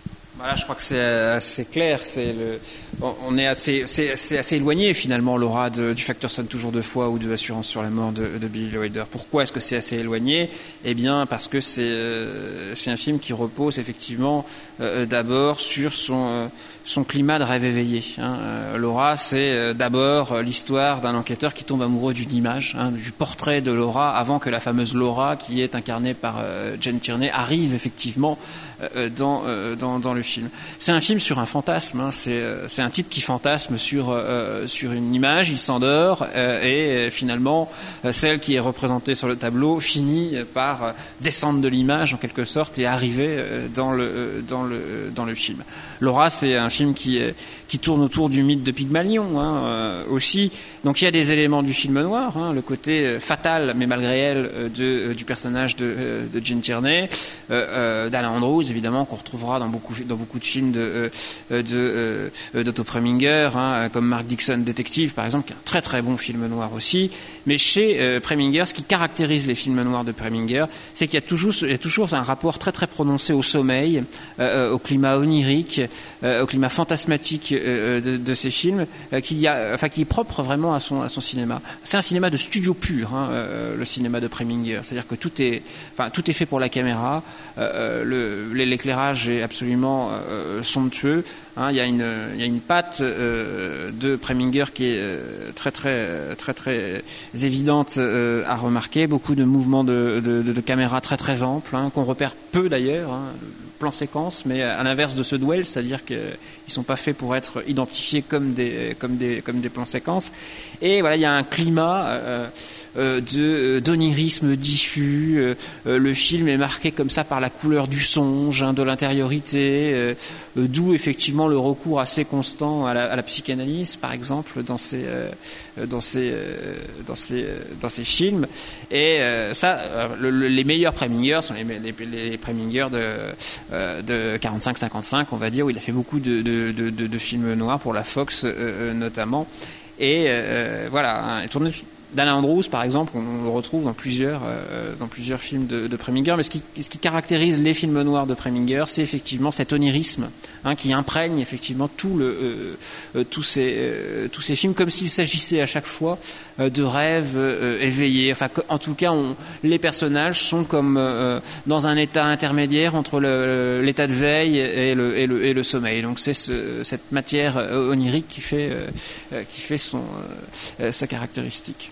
Voilà, je crois que c'est assez clair. C'est le, on est assez, c'est, c'est assez éloigné finalement, Laura, de, du facteur sonne toujours deux fois ou de Assurance sur la mort de, de Billy Wilder. Pourquoi est-ce que c'est assez éloigné ? Eh bien, parce que c'est, euh, c'est un film qui repose effectivement euh, d'abord sur son, euh, son climat de rêve éveillé. Hein. Euh, Laura, c'est euh, d'abord l'histoire d'un enquêteur qui tombe amoureux d'une image, hein, du portrait de Laura, avant que la fameuse Laura, qui est incarnée par euh, Jane Tierney, arrive effectivement euh, dans, euh, dans, dans le film. C'est un film sur un fantasme. Hein. C'est, euh, c'est un type qui fantasme sur euh, sur une image, il s'endort euh, et euh, finalement euh, celle qui est représentée sur le tableau finit par euh, descendre de l'image en quelque sorte et arriver euh, dans le euh, dans le euh, dans le film. Laura, c'est un film qui euh, qui tourne autour du mythe de Pygmalion hein, euh, aussi. Donc il y a des éléments du film noir, hein, le côté euh, fatal mais malgré elle euh, de euh, du personnage de euh, de Jane Tierney, euh, euh, d'Alan Andrews évidemment qu'on retrouvera dans beaucoup dans beaucoup de films de euh, de euh, d'Otto Preminger, hein, comme Mark Dixon Détective par exemple, qui est un très très bon film noir aussi. Mais chez euh, Preminger, ce qui caractérise les films noirs de Preminger, c'est qu'il y a toujours il y a toujours un rapport très très prononcé au sommeil, euh, au climat onirique, euh, au climat fantasmatique euh, de, de ces films, euh, qu'il y a, enfin qui est propre vraiment à son à son cinéma. C'est un cinéma de studio pur, hein, euh, le cinéma de Preminger. C'est-à-dire que tout est, enfin tout est fait pour la caméra. Euh, le, l'éclairage est absolument euh, somptueux. Hein, il y a une il y a une patte euh, de Preminger qui est euh, très très très très évidente euh, à remarquer. Beaucoup de mouvements de de, de, de caméra très très amples, hein, qu'on repère peu d'ailleurs. Hein, plan séquence, mais à l'inverse de ceux de Wells, c'est-à-dire qu'ils sont pas faits pour être identifiés comme des comme des comme des plans séquences. Et voilà, il y a un climat euh, euh, de d'onirisme diffus. Euh, euh, le film est marqué comme ça par la couleur du songe, hein, de l'intériorité, euh, euh, d'où effectivement le recours assez constant à la, à la psychanalyse, par exemple, dans ces euh, dans ces euh, dans ces dans ces films. Et euh, ça, le, le, les meilleurs Preminger sont les les, les Preminger de euh, de quarante-cinq cinquante-cinq, on va dire, où il a fait beaucoup de de de, de, de films noirs pour la Fox euh, notamment. Et euh, voilà, hein, tourné d'Alan Andrews, par exemple, on le retrouve dans plusieurs, euh, dans plusieurs films de, de Preminger. Mais ce qui, ce qui caractérise les films noirs de Preminger, c'est effectivement cet onirisme, hein, qui imprègne effectivement tout le, euh, euh, tous ces, euh, tous ces films, comme s'il s'agissait à chaque fois euh, de rêves euh, éveillés. Enfin, en tout cas, on, les personnages sont comme euh, dans un état intermédiaire entre le, l'état de veille et le, et le, et le sommeil. Donc, c'est ce, cette matière onirique qui fait, euh, qui fait son, euh, sa caractéristique.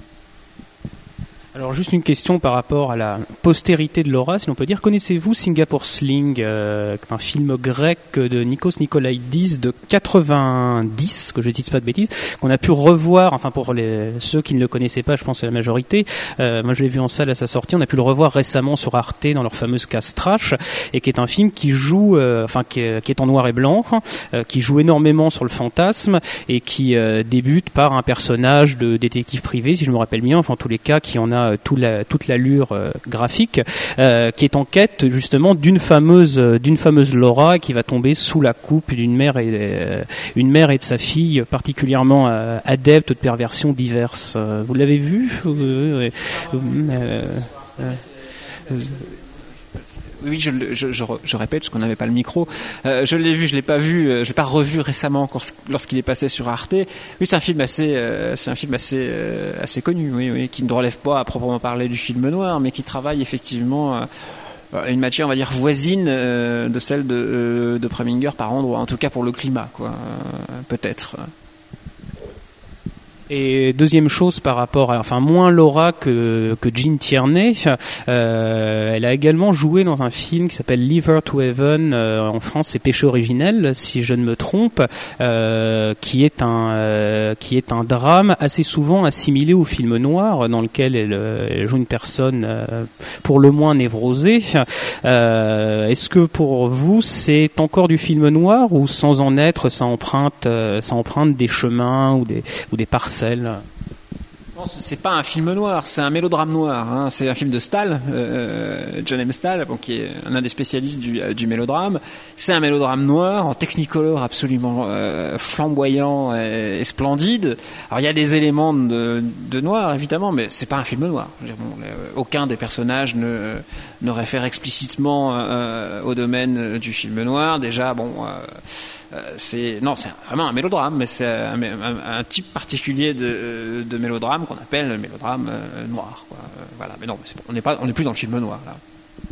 Alors juste une question par rapport à la postérité de Laura, si l'on peut dire. Connaissez-vous Singapore Sling, euh, un film grec de Nikos Nikolaïdis de quatre-vingt-dix, que je ne dise pas de bêtises, qu'on a pu revoir, enfin pour les, ceux qui ne le connaissaient pas, je pense à la majorité, euh, moi je l'ai vu en salle à sa sortie, on a pu le revoir récemment sur Arte dans leur fameuse case trash, et qui est un film qui joue, euh, enfin qui est, qui est en noir et blanc, euh, qui joue énormément sur le fantasme, et qui euh, débute par un personnage de détective privé, si je me rappelle bien, enfin en tous les cas qui en a Tout la, toute l'allure euh, graphique, euh, qui est en quête justement d'une fameuse, d'une fameuse Laura qui va tomber sous la coupe d'une mère et euh, une mère et de sa fille particulièrement euh, adeptes de perversions diverses. Euh, vous l'avez vu euh, euh, euh, euh, Oui, je, je, je, je répète, parce qu'on n'avait pas le micro. Euh, je l'ai vu, je l'ai pas vu, euh, je l'ai pas revu récemment encore lorsqu'il est passé sur Arte. Oui, c'est un film assez, euh, c'est un film assez, euh, assez connu, oui, oui, qui ne relève pas à proprement parler du film noir, mais qui travaille effectivement euh, une matière, on va dire, voisine euh, de celle de, euh, de Preminger par endroit, en tout cas pour le climat, quoi, euh, peut-être. Et deuxième chose par rapport à, enfin moins Laura que que Jane Tierney, euh, elle a également joué dans un film qui s'appelle Leave Her to Heaven, euh, en France c'est Péché originel si je ne me trompe, euh, qui est un euh, qui est un drame assez souvent assimilé au film noir, dans lequel elle, elle joue une personne euh, pour le moins névrosée. Euh, est-ce que pour vous c'est encore du film noir, ou sans en être ça emprunte euh, ça emprunte des chemins ou des ou des parcelles? C'est pas un film noir, c'est un mélodrame noir. Hein. C'est un film de Stahl, euh, John M. Stahl, bon, qui est un des spécialistes du, du mélodrame. C'est un mélodrame noir en technicolor absolument euh, flamboyant et, et splendide. Alors il y a des éléments de, de noir évidemment, mais c'est pas un film noir. Je veux dire, bon, euh, aucun des personnages ne, ne réfère explicitement euh, au domaine du film noir. Déjà, bon. Euh, Euh, c'est non, c'est vraiment un mélodrame, mais c'est un, un, un type particulier de, de mélodrame qu'on appelle le mélodrame euh, noir. Quoi. Euh, voilà, mais non, c'est bon, on n'est pas, on n'est plus dans le film noir là.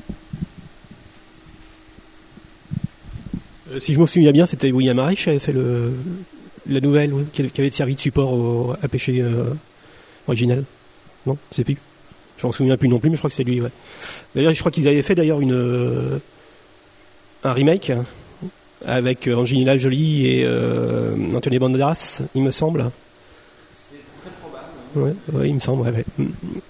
Euh, si je me souviens bien, c'était William Harris qui avait fait le la nouvelle, oui, qui avait servi de support au, à Péché euh, originel. Non, je sais plus. Je m'en souviens plus non plus, mais je crois que c'est lui. Ouais. D'ailleurs, je crois qu'ils avaient fait d'ailleurs une euh, un remake. Hein, avec Angelina Jolie et euh, Antonio Banderas, il me semble. C'est très probable. Ouais, ouais, il me semble. Ouais, ouais.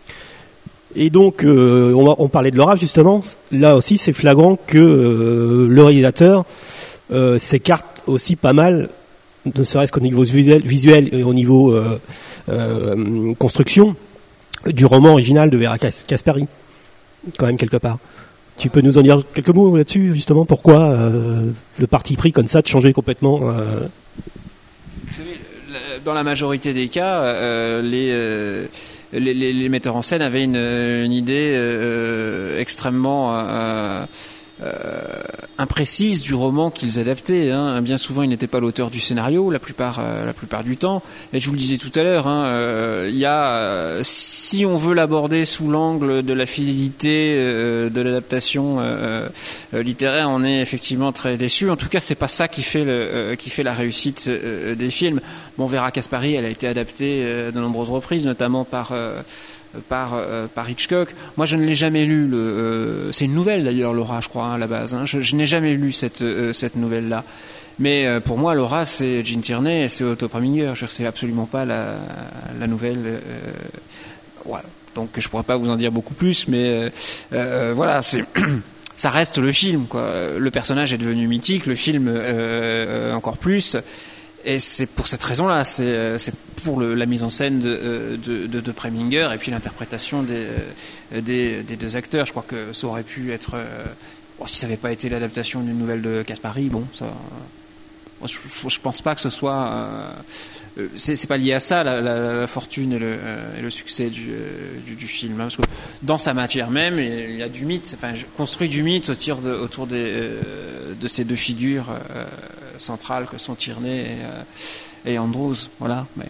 Et donc, euh, on, va, on parlait de l'orage justement. Là aussi, c'est flagrant que euh, le réalisateur euh, s'écarte aussi pas mal, ne serait-ce qu'au niveau visuel, visuel et au niveau euh, euh, construction, du roman original de Vera Caspary, quand même quelque part. Tu peux nous en dire quelques mots là-dessus, justement, pourquoi euh, le parti pris comme ça de changer complètement euh... Vous savez, dans la majorité des cas, euh, les, euh, les, les, les metteurs en scène avaient une, une idée euh, extrêmement euh, euh, imprécise du roman qu'ils adaptaient. Hein. Bien souvent, ils n'étaient pas l'auteur du scénario, la plupart, euh, la plupart du temps. Et je vous le disais tout à l'heure, hein, euh, y a, euh, si on veut l'aborder sous l'angle de la fidélité euh, de l'adaptation euh, euh, littéraire, on est effectivement très déçu. En tout cas, c'est pas ça qui fait, le, euh, qui fait la réussite euh, des films. Bon, Vera Caspary, elle a été adaptée euh, de nombreuses reprises, notamment par... Euh, Par, euh, par Hitchcock. Moi, je ne l'ai jamais lu. Le, euh, c'est une nouvelle d'ailleurs, Laura, je crois, hein, à la base. Hein. Je, je n'ai jamais lu cette, euh, cette nouvelle-là. Mais euh, pour moi, Laura, c'est Gene Tierney et c'est Otto Preminger. Je sais absolument pas la, la nouvelle. Euh, voilà. Donc, je pourrais pas vous en dire beaucoup plus, mais euh, euh, voilà, c'est. Ça reste le film, quoi. Le personnage est devenu mythique, le film euh, encore plus. Et c'est pour cette raison-là, c'est, c'est pour le, la mise en scène de, de, de, de Preminger et puis l'interprétation des, des, des deux acteurs. Je crois que ça aurait pu être... Bon, si ça n'avait pas été l'adaptation d'une nouvelle de Caspary, bon, ça... Je, je pense pas que ce soit... Euh, c'est, c'est pas lié à ça, la, la, la fortune et le, et le succès du, du, du film. Hein, parce que dans sa matière même, il y a du mythe. Enfin, je construis du mythe autour, de, autour des, de ces deux figures euh, centrales que sont Tierney et, euh, et Andrews. Voilà. Mais...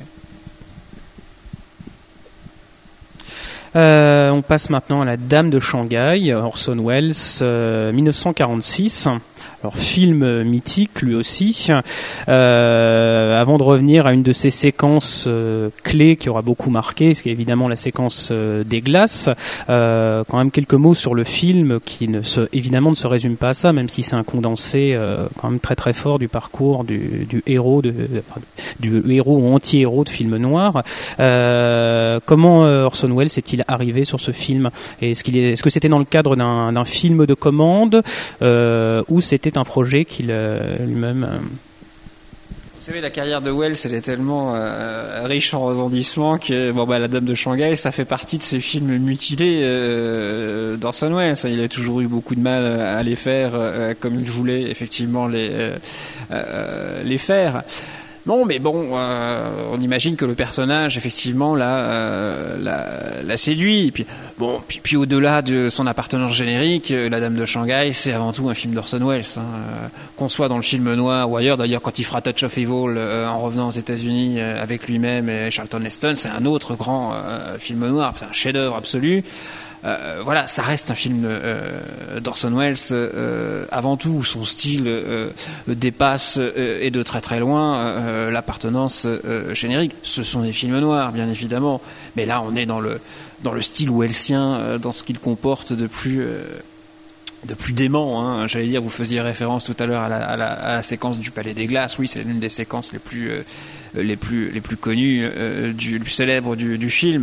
Euh, on passe maintenant à La Dame de Shanghai, Orson Welles, euh, dix-neuf cent quarante-six. Alors, film mythique lui aussi. Euh, avant de revenir à une de ces séquences euh, clés qui aura beaucoup marqué, ce qui est évidemment la séquence euh, des glaces, euh, quand même quelques mots sur le film qui ne se, évidemment ne se résume pas à ça, même si c'est un condensé euh, quand même très très fort du parcours du, du héros, de, du héros ou anti-héros de film noir. Euh, comment euh, Orson Welles est-il arrivé sur ce film ? Est-ce qu'il est, est-ce que c'était dans le cadre d'un, d'un film de commande euh, ou c'était un projet qu'il euh, lui-même... Euh... Vous savez, la carrière de Welles, elle est tellement euh, riche en rebondissements que bon, bah, La Dame de Shanghai, ça fait partie de ces films mutilés euh, d'Orson Welles. Il a toujours eu beaucoup de mal à les faire euh, comme il voulait effectivement les, euh, euh, les faire. Non, mais bon, euh, on imagine que le personnage, effectivement, l'a, euh, l'a, l'a séduit. Et puis, bon, puis, puis au-delà de son appartenance générique, La Dame de Shanghai, c'est avant tout un film d'Orson Welles. Hein, euh, qu'on soit dans le film noir ou ailleurs. D'ailleurs, quand il fera Touch of Evil euh, en revenant aux États-Unis euh, avec lui-même et Charlton Heston, c'est un autre grand euh, film noir, c'est un chef-d'œuvre absolu. Euh, voilà, ça reste un film euh, d'Orson Welles euh, avant tout où son style euh, dépasse euh, et de très très loin euh, l'appartenance euh, générique. Ce sont des films noirs, bien évidemment, mais là on est dans le dans le style wellsien, euh, dans ce qu'il comporte de plus euh, de plus dément. Hein. J'allais dire, vous faisiez référence tout à l'heure à la, à la, à la séquence du Palais des Glaces. Oui, c'est l'une des séquences les plus euh, les plus les plus connues, euh, du, du célèbre du, du film.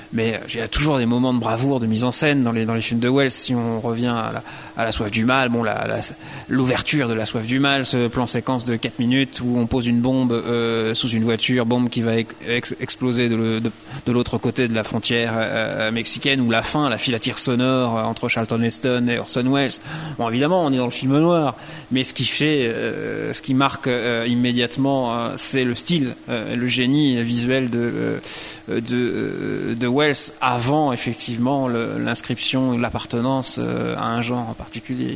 mais il y a toujours des moments de bravoure, de mise en scène dans les dans les films de Welles. Si on revient à la, à la soif du mal, bon, la, la, l'ouverture de la soif du mal, ce plan séquence de quatre minutes où on pose une bombe euh, sous une voiture, bombe qui va ex- exploser de, le, de, de l'autre côté de la frontière euh, mexicaine, ou la fin, la filature sonore entre Charlton Heston et Orson Welles. Bon, évidemment, on est dans le film noir, mais ce qui fait, euh, ce qui marque euh, immédiatement, euh, c'est le style, euh, le génie visuel de euh, de, de Welles avant effectivement le, l'inscription, l'appartenance euh, à un genre en particulier.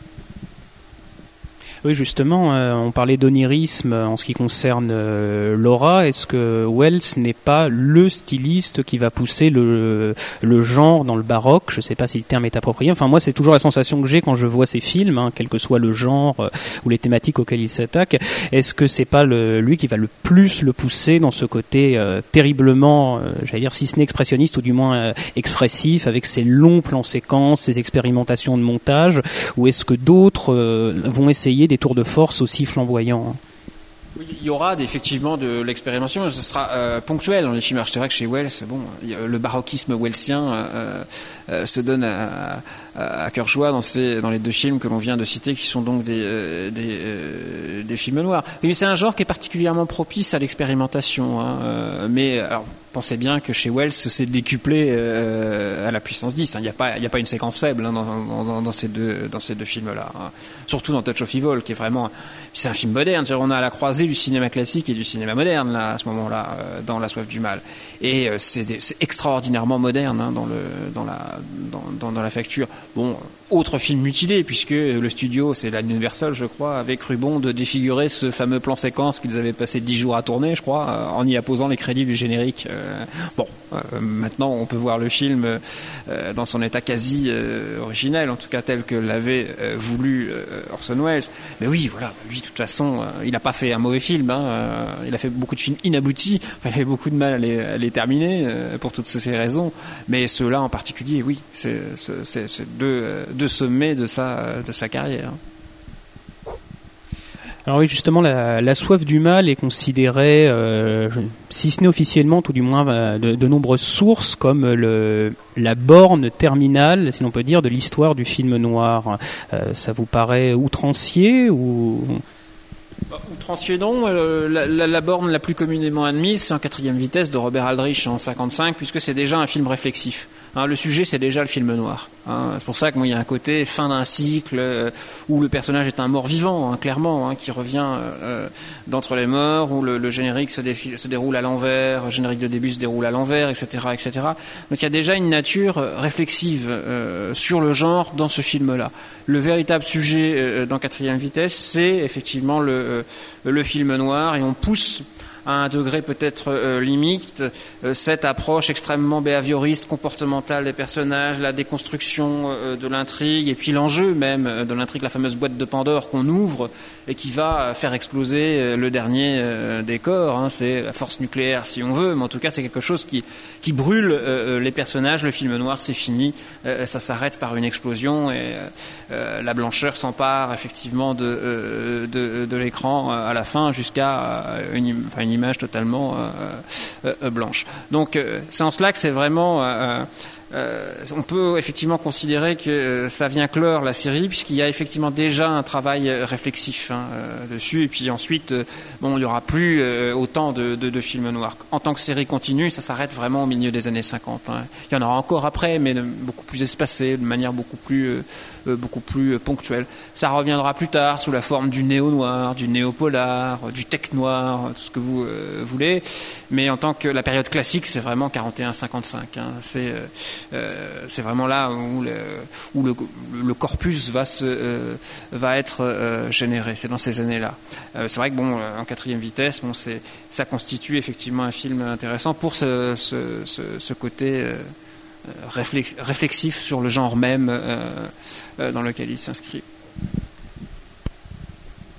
Oui, justement, euh, on parlait d'onirisme en ce qui concerne euh, Laura. Est-ce que Welles n'est pas le styliste qui va pousser le, le genre dans le baroque ? Je ne sais pas si le terme est approprié. Enfin, moi, c'est toujours la sensation que j'ai quand je vois ces films, hein, quel que soit le genre euh, ou les thématiques auxquelles il s'attaque. Est-ce que c'est pas le, lui qui va le plus le pousser dans ce côté euh, terriblement, euh, j'allais dire, si ce n'est expressionniste ou du moins euh, expressif, avec ses longs plans séquences, ses expérimentations de montage, ou est-ce que d'autres euh, vont essayer des tours de force aussi flamboyants? Oui, il y aura effectivement de l'expérimentation, ce sera euh, ponctuel dans les films. Alors, c'est vrai que chez Welles, bon, le baroquisme wellsien euh, euh, se donne à, à, à cœur joie dans, ces, dans les deux films que l'on vient de citer, qui sont donc des, euh, des, euh, des films noirs. Mais c'est un genre qui est particulièrement propice à l'expérimentation. Hein, euh, mais alors, pensez bien que chez Welles, c'est décuplé euh, à la puissance dix. Il n'y a pas, il n'y a pas une séquence faible hein, dans, dans, dans ces deux, dans ces deux films-là. Hein. Surtout dans Touch of Evil, qui est vraiment, c'est un film moderne. On est à la croisée du cinéma classique et du cinéma moderne là, à ce moment-là, euh, dans La Soif du mal. Et euh, c'est, des, c'est extraordinairement moderne hein, dans le, dans la, dans, dans, dans la facture. Bon. Autre film mutilé, puisque le studio, c'est la Universal, je crois, avait cru bon de défigurer ce fameux plan séquence qu'ils avaient passé dix jours à tourner, je crois, en y apposant les crédits du générique. Euh, bon, euh, maintenant, on peut voir le film euh, dans son état quasi euh, originel, en tout cas tel que l'avait euh, voulu euh, Orson Welles. Mais oui, voilà, lui, de toute façon, euh, il n'a pas fait un mauvais film. Hein, euh, il a fait beaucoup de films inaboutis. Enfin, il avait beaucoup de mal à les, à les terminer euh, pour toutes ces raisons. Mais ceux-là en particulier, oui, c'est, c'est, c'est, c'est deux. Euh, de sommet de sa, de sa carrière. Alors oui, justement, la, la soif du mal est considérée, euh, si ce n'est officiellement, tout du moins euh, de, de nombreuses sources, comme le, la borne terminale, si l'on peut dire, de l'histoire du film noir. Euh, ça vous paraît outrancier ou... Outrancier non, euh, la, la, la borne la plus communément admise, c'est En quatrième vitesse de Robert Aldrich en cinquante-cinq, puisque c'est déjà un film réflexif. Hein, le sujet, c'est déjà le film noir. Hein, c'est pour ça qu'il bon, y a un côté fin d'un cycle euh, où le personnage est un mort-vivant, hein, clairement, hein, qui revient euh, d'entre les morts, où le, le générique se, défile, se déroule à l'envers, le générique de début se déroule à l'envers, et cetera, et cetera. Donc il y a déjà une nature réflexive euh, sur le genre dans ce film-là. Le véritable sujet euh, dans Quatrième vitesse, c'est effectivement le, euh, le film noir, et on pousse à un degré peut-être euh, limite euh, cette approche extrêmement behavioriste, comportementale des personnages, la déconstruction euh, de l'intrigue, et puis l'enjeu même euh, de l'intrigue, la fameuse boîte de Pandore qu'on ouvre et qui va faire exploser euh, le dernier euh, des corps. Hein, c'est la force nucléaire si on veut, mais en tout cas c'est quelque chose qui, qui brûle euh, les personnages. Le film noir, c'est fini, euh, ça s'arrête par une explosion, et euh, la blancheur s'empare effectivement de, euh, de, de l'écran à la fin, jusqu'à euh, une, enfin, une image totalement euh, euh, blanche. Donc euh, c'est en cela que c'est vraiment euh, euh, on peut effectivement considérer que euh, ça vient clore la série, puisqu'il y a effectivement déjà un travail euh, réflexif hein, euh, dessus, et puis ensuite euh, bon, il n'y aura plus euh, autant de, de, de films noirs. En tant que série continue, ça s'arrête vraiment au milieu des années cinquante. Hein. Il y en aura encore après, mais de, beaucoup plus espacé, de manière beaucoup plus euh, euh, beaucoup plus euh, ponctuelle. Ça reviendra plus tard sous la forme du néo-noir, du néo-polar, du tech-noir, tout ce que vous euh, voulez, mais en tant que la période classique, c'est vraiment quarante et un cinquante-cinq. Hein. C'est euh, Euh, c'est vraiment là où le, où le, le corpus va, se, euh, va être euh, généré. C'est dans ces années-là. Euh, c'est vrai que bon, En quatrième vitesse, bon, c'est, ça constitue effectivement un film intéressant pour ce, ce, ce, ce côté euh, réflex, réflexif sur le genre même euh, euh, dans lequel il s'inscrit.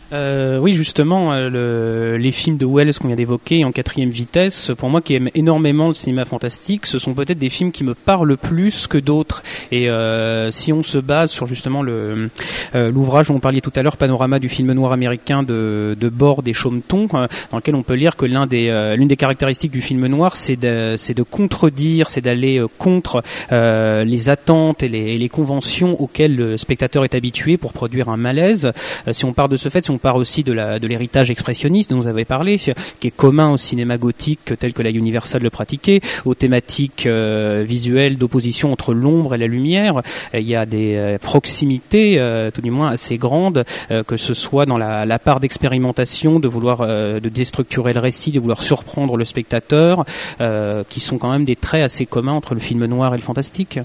Euh, oui, justement, euh, le, les films de Welles qu'on vient d'évoquer en quatrième vitesse, pour moi qui aime énormément le cinéma fantastique, ce sont peut-être des films qui me parlent plus que d'autres. Et euh, si on se base sur justement le euh, l'ouvrage dont on parlait tout à l'heure, Panorama du film noir américain de, de Borde et Chaumeton, euh, dans lequel on peut lire que l'un des euh, l'une des caractéristiques du film noir, c'est de c'est de contredire, c'est d'aller euh, contre euh, les attentes et les, et les conventions auxquelles le spectateur est habitué pour produire un malaise. Euh, si on part de ce fait, si on part aussi de la de l'héritage expressionniste dont vous avez parlé, qui est commun au cinéma gothique tel que la Universal le pratiquait, aux thématiques euh, visuelles d'opposition entre l'ombre et la lumière. Il y a des euh, proximités, euh, tout du moins assez grandes, euh, que ce soit dans la, la part d'expérimentation, de vouloir euh, de déstructurer le récit, de vouloir surprendre le spectateur, euh, qui sont quand même des traits assez communs entre le film noir et le fantastique.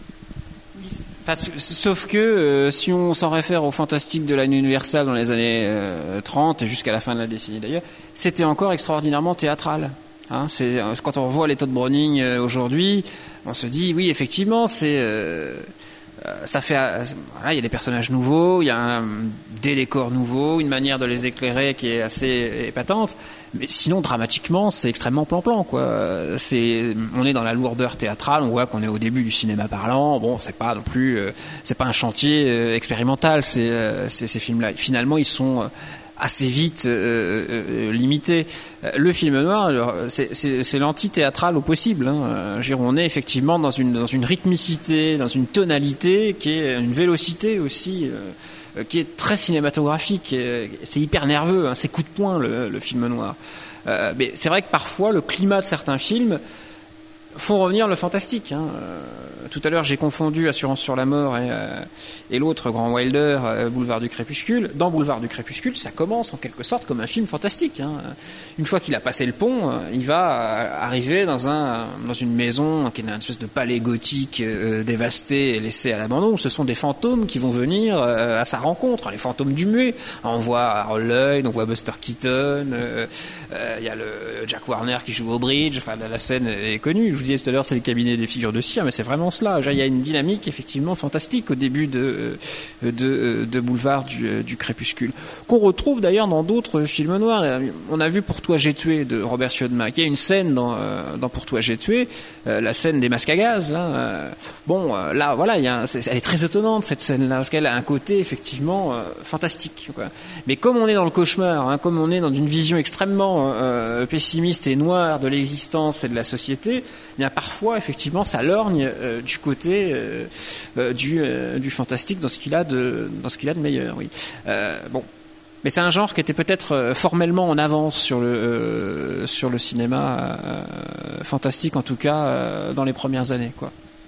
Enfin, sauf que euh, si on s'en réfère au fantastique de la Universal dans les années euh, trente et jusqu'à la fin de la décennie d'ailleurs, c'était encore extraordinairement théâtral. Hein, c'est quand on revoit les Todd Browning euh, aujourd'hui, on se dit oui effectivement c'est euh, ça fait euh, voilà, il y a des personnages nouveaux, il y a un, des décors nouveaux, une manière de les éclairer qui est assez épatante, mais sinon dramatiquement c'est extrêmement plan-plan quoi. C'est on est dans la lourdeur théâtrale, on voit qu'on est au début du cinéma parlant. Bon, c'est pas non plus euh, c'est pas un chantier euh, expérimental ces euh, ces films-là. Finalement, ils sont euh, assez vite euh, euh, limité. Le film noir, c'est, c'est, c'est l'anti-théâtral au possible. Hein. Je veux dire, on est effectivement dans une, dans une rythmicité, dans une tonalité qui est une vélocité aussi, euh, qui est très cinématographique. C'est hyper nerveux, hein, c'est coup de poing le, le film noir. Euh, mais c'est vrai que parfois le climat de certains films font revenir le fantastique. Hein. Euh, tout à l'heure, j'ai confondu Assurance sur la mort et, euh, et l'autre grand Wilder, euh, Boulevard du Crépuscule. Dans Boulevard du Crépuscule, ça commence en quelque sorte comme un film fantastique. Hein. Une fois qu'il a passé le pont, euh, il va euh, arriver dans un dans une maison qui est une espèce de palais gothique euh, dévasté et laissé à l'abandon. Ce sont des fantômes qui vont venir euh, à sa rencontre, les fantômes du muet. On voit Harold Lloyd, on voit Buster Keaton. Il euh, euh, y a le Jack Warner qui joue au bridge. Enfin, la, la scène est connue. Je vous disais tout à l'heure, c'est le cabinet des figures de cire, mais c'est vraiment cela. Il y a une dynamique effectivement fantastique au début de, de, de Boulevard du, du Crépuscule, qu'on retrouve d'ailleurs dans d'autres films noirs. On a vu Pour toi j'ai tué de Robert Siodmak. Il y a une scène dans, dans Pour toi j'ai tué, la scène des masques à gaz. Là, bon, là, voilà, il y a un, elle est très étonnante cette scène-là, parce qu'elle a un côté effectivement fantastique. Quoi. Mais comme on est dans le cauchemar, hein, comme on est dans une vision extrêmement euh, pessimiste et noire de l'existence et de la société, il y a parfois effectivement ça lorgne euh, du côté euh, euh, du, euh, du fantastique dans ce qu'il a de dans ce qu'il a de meilleur. Oui. Euh, bon, mais c'est un genre qui était peut-être euh, formellement en avance sur le euh, sur le cinéma euh, fantastique, en tout cas euh, dans les premières années, quoi.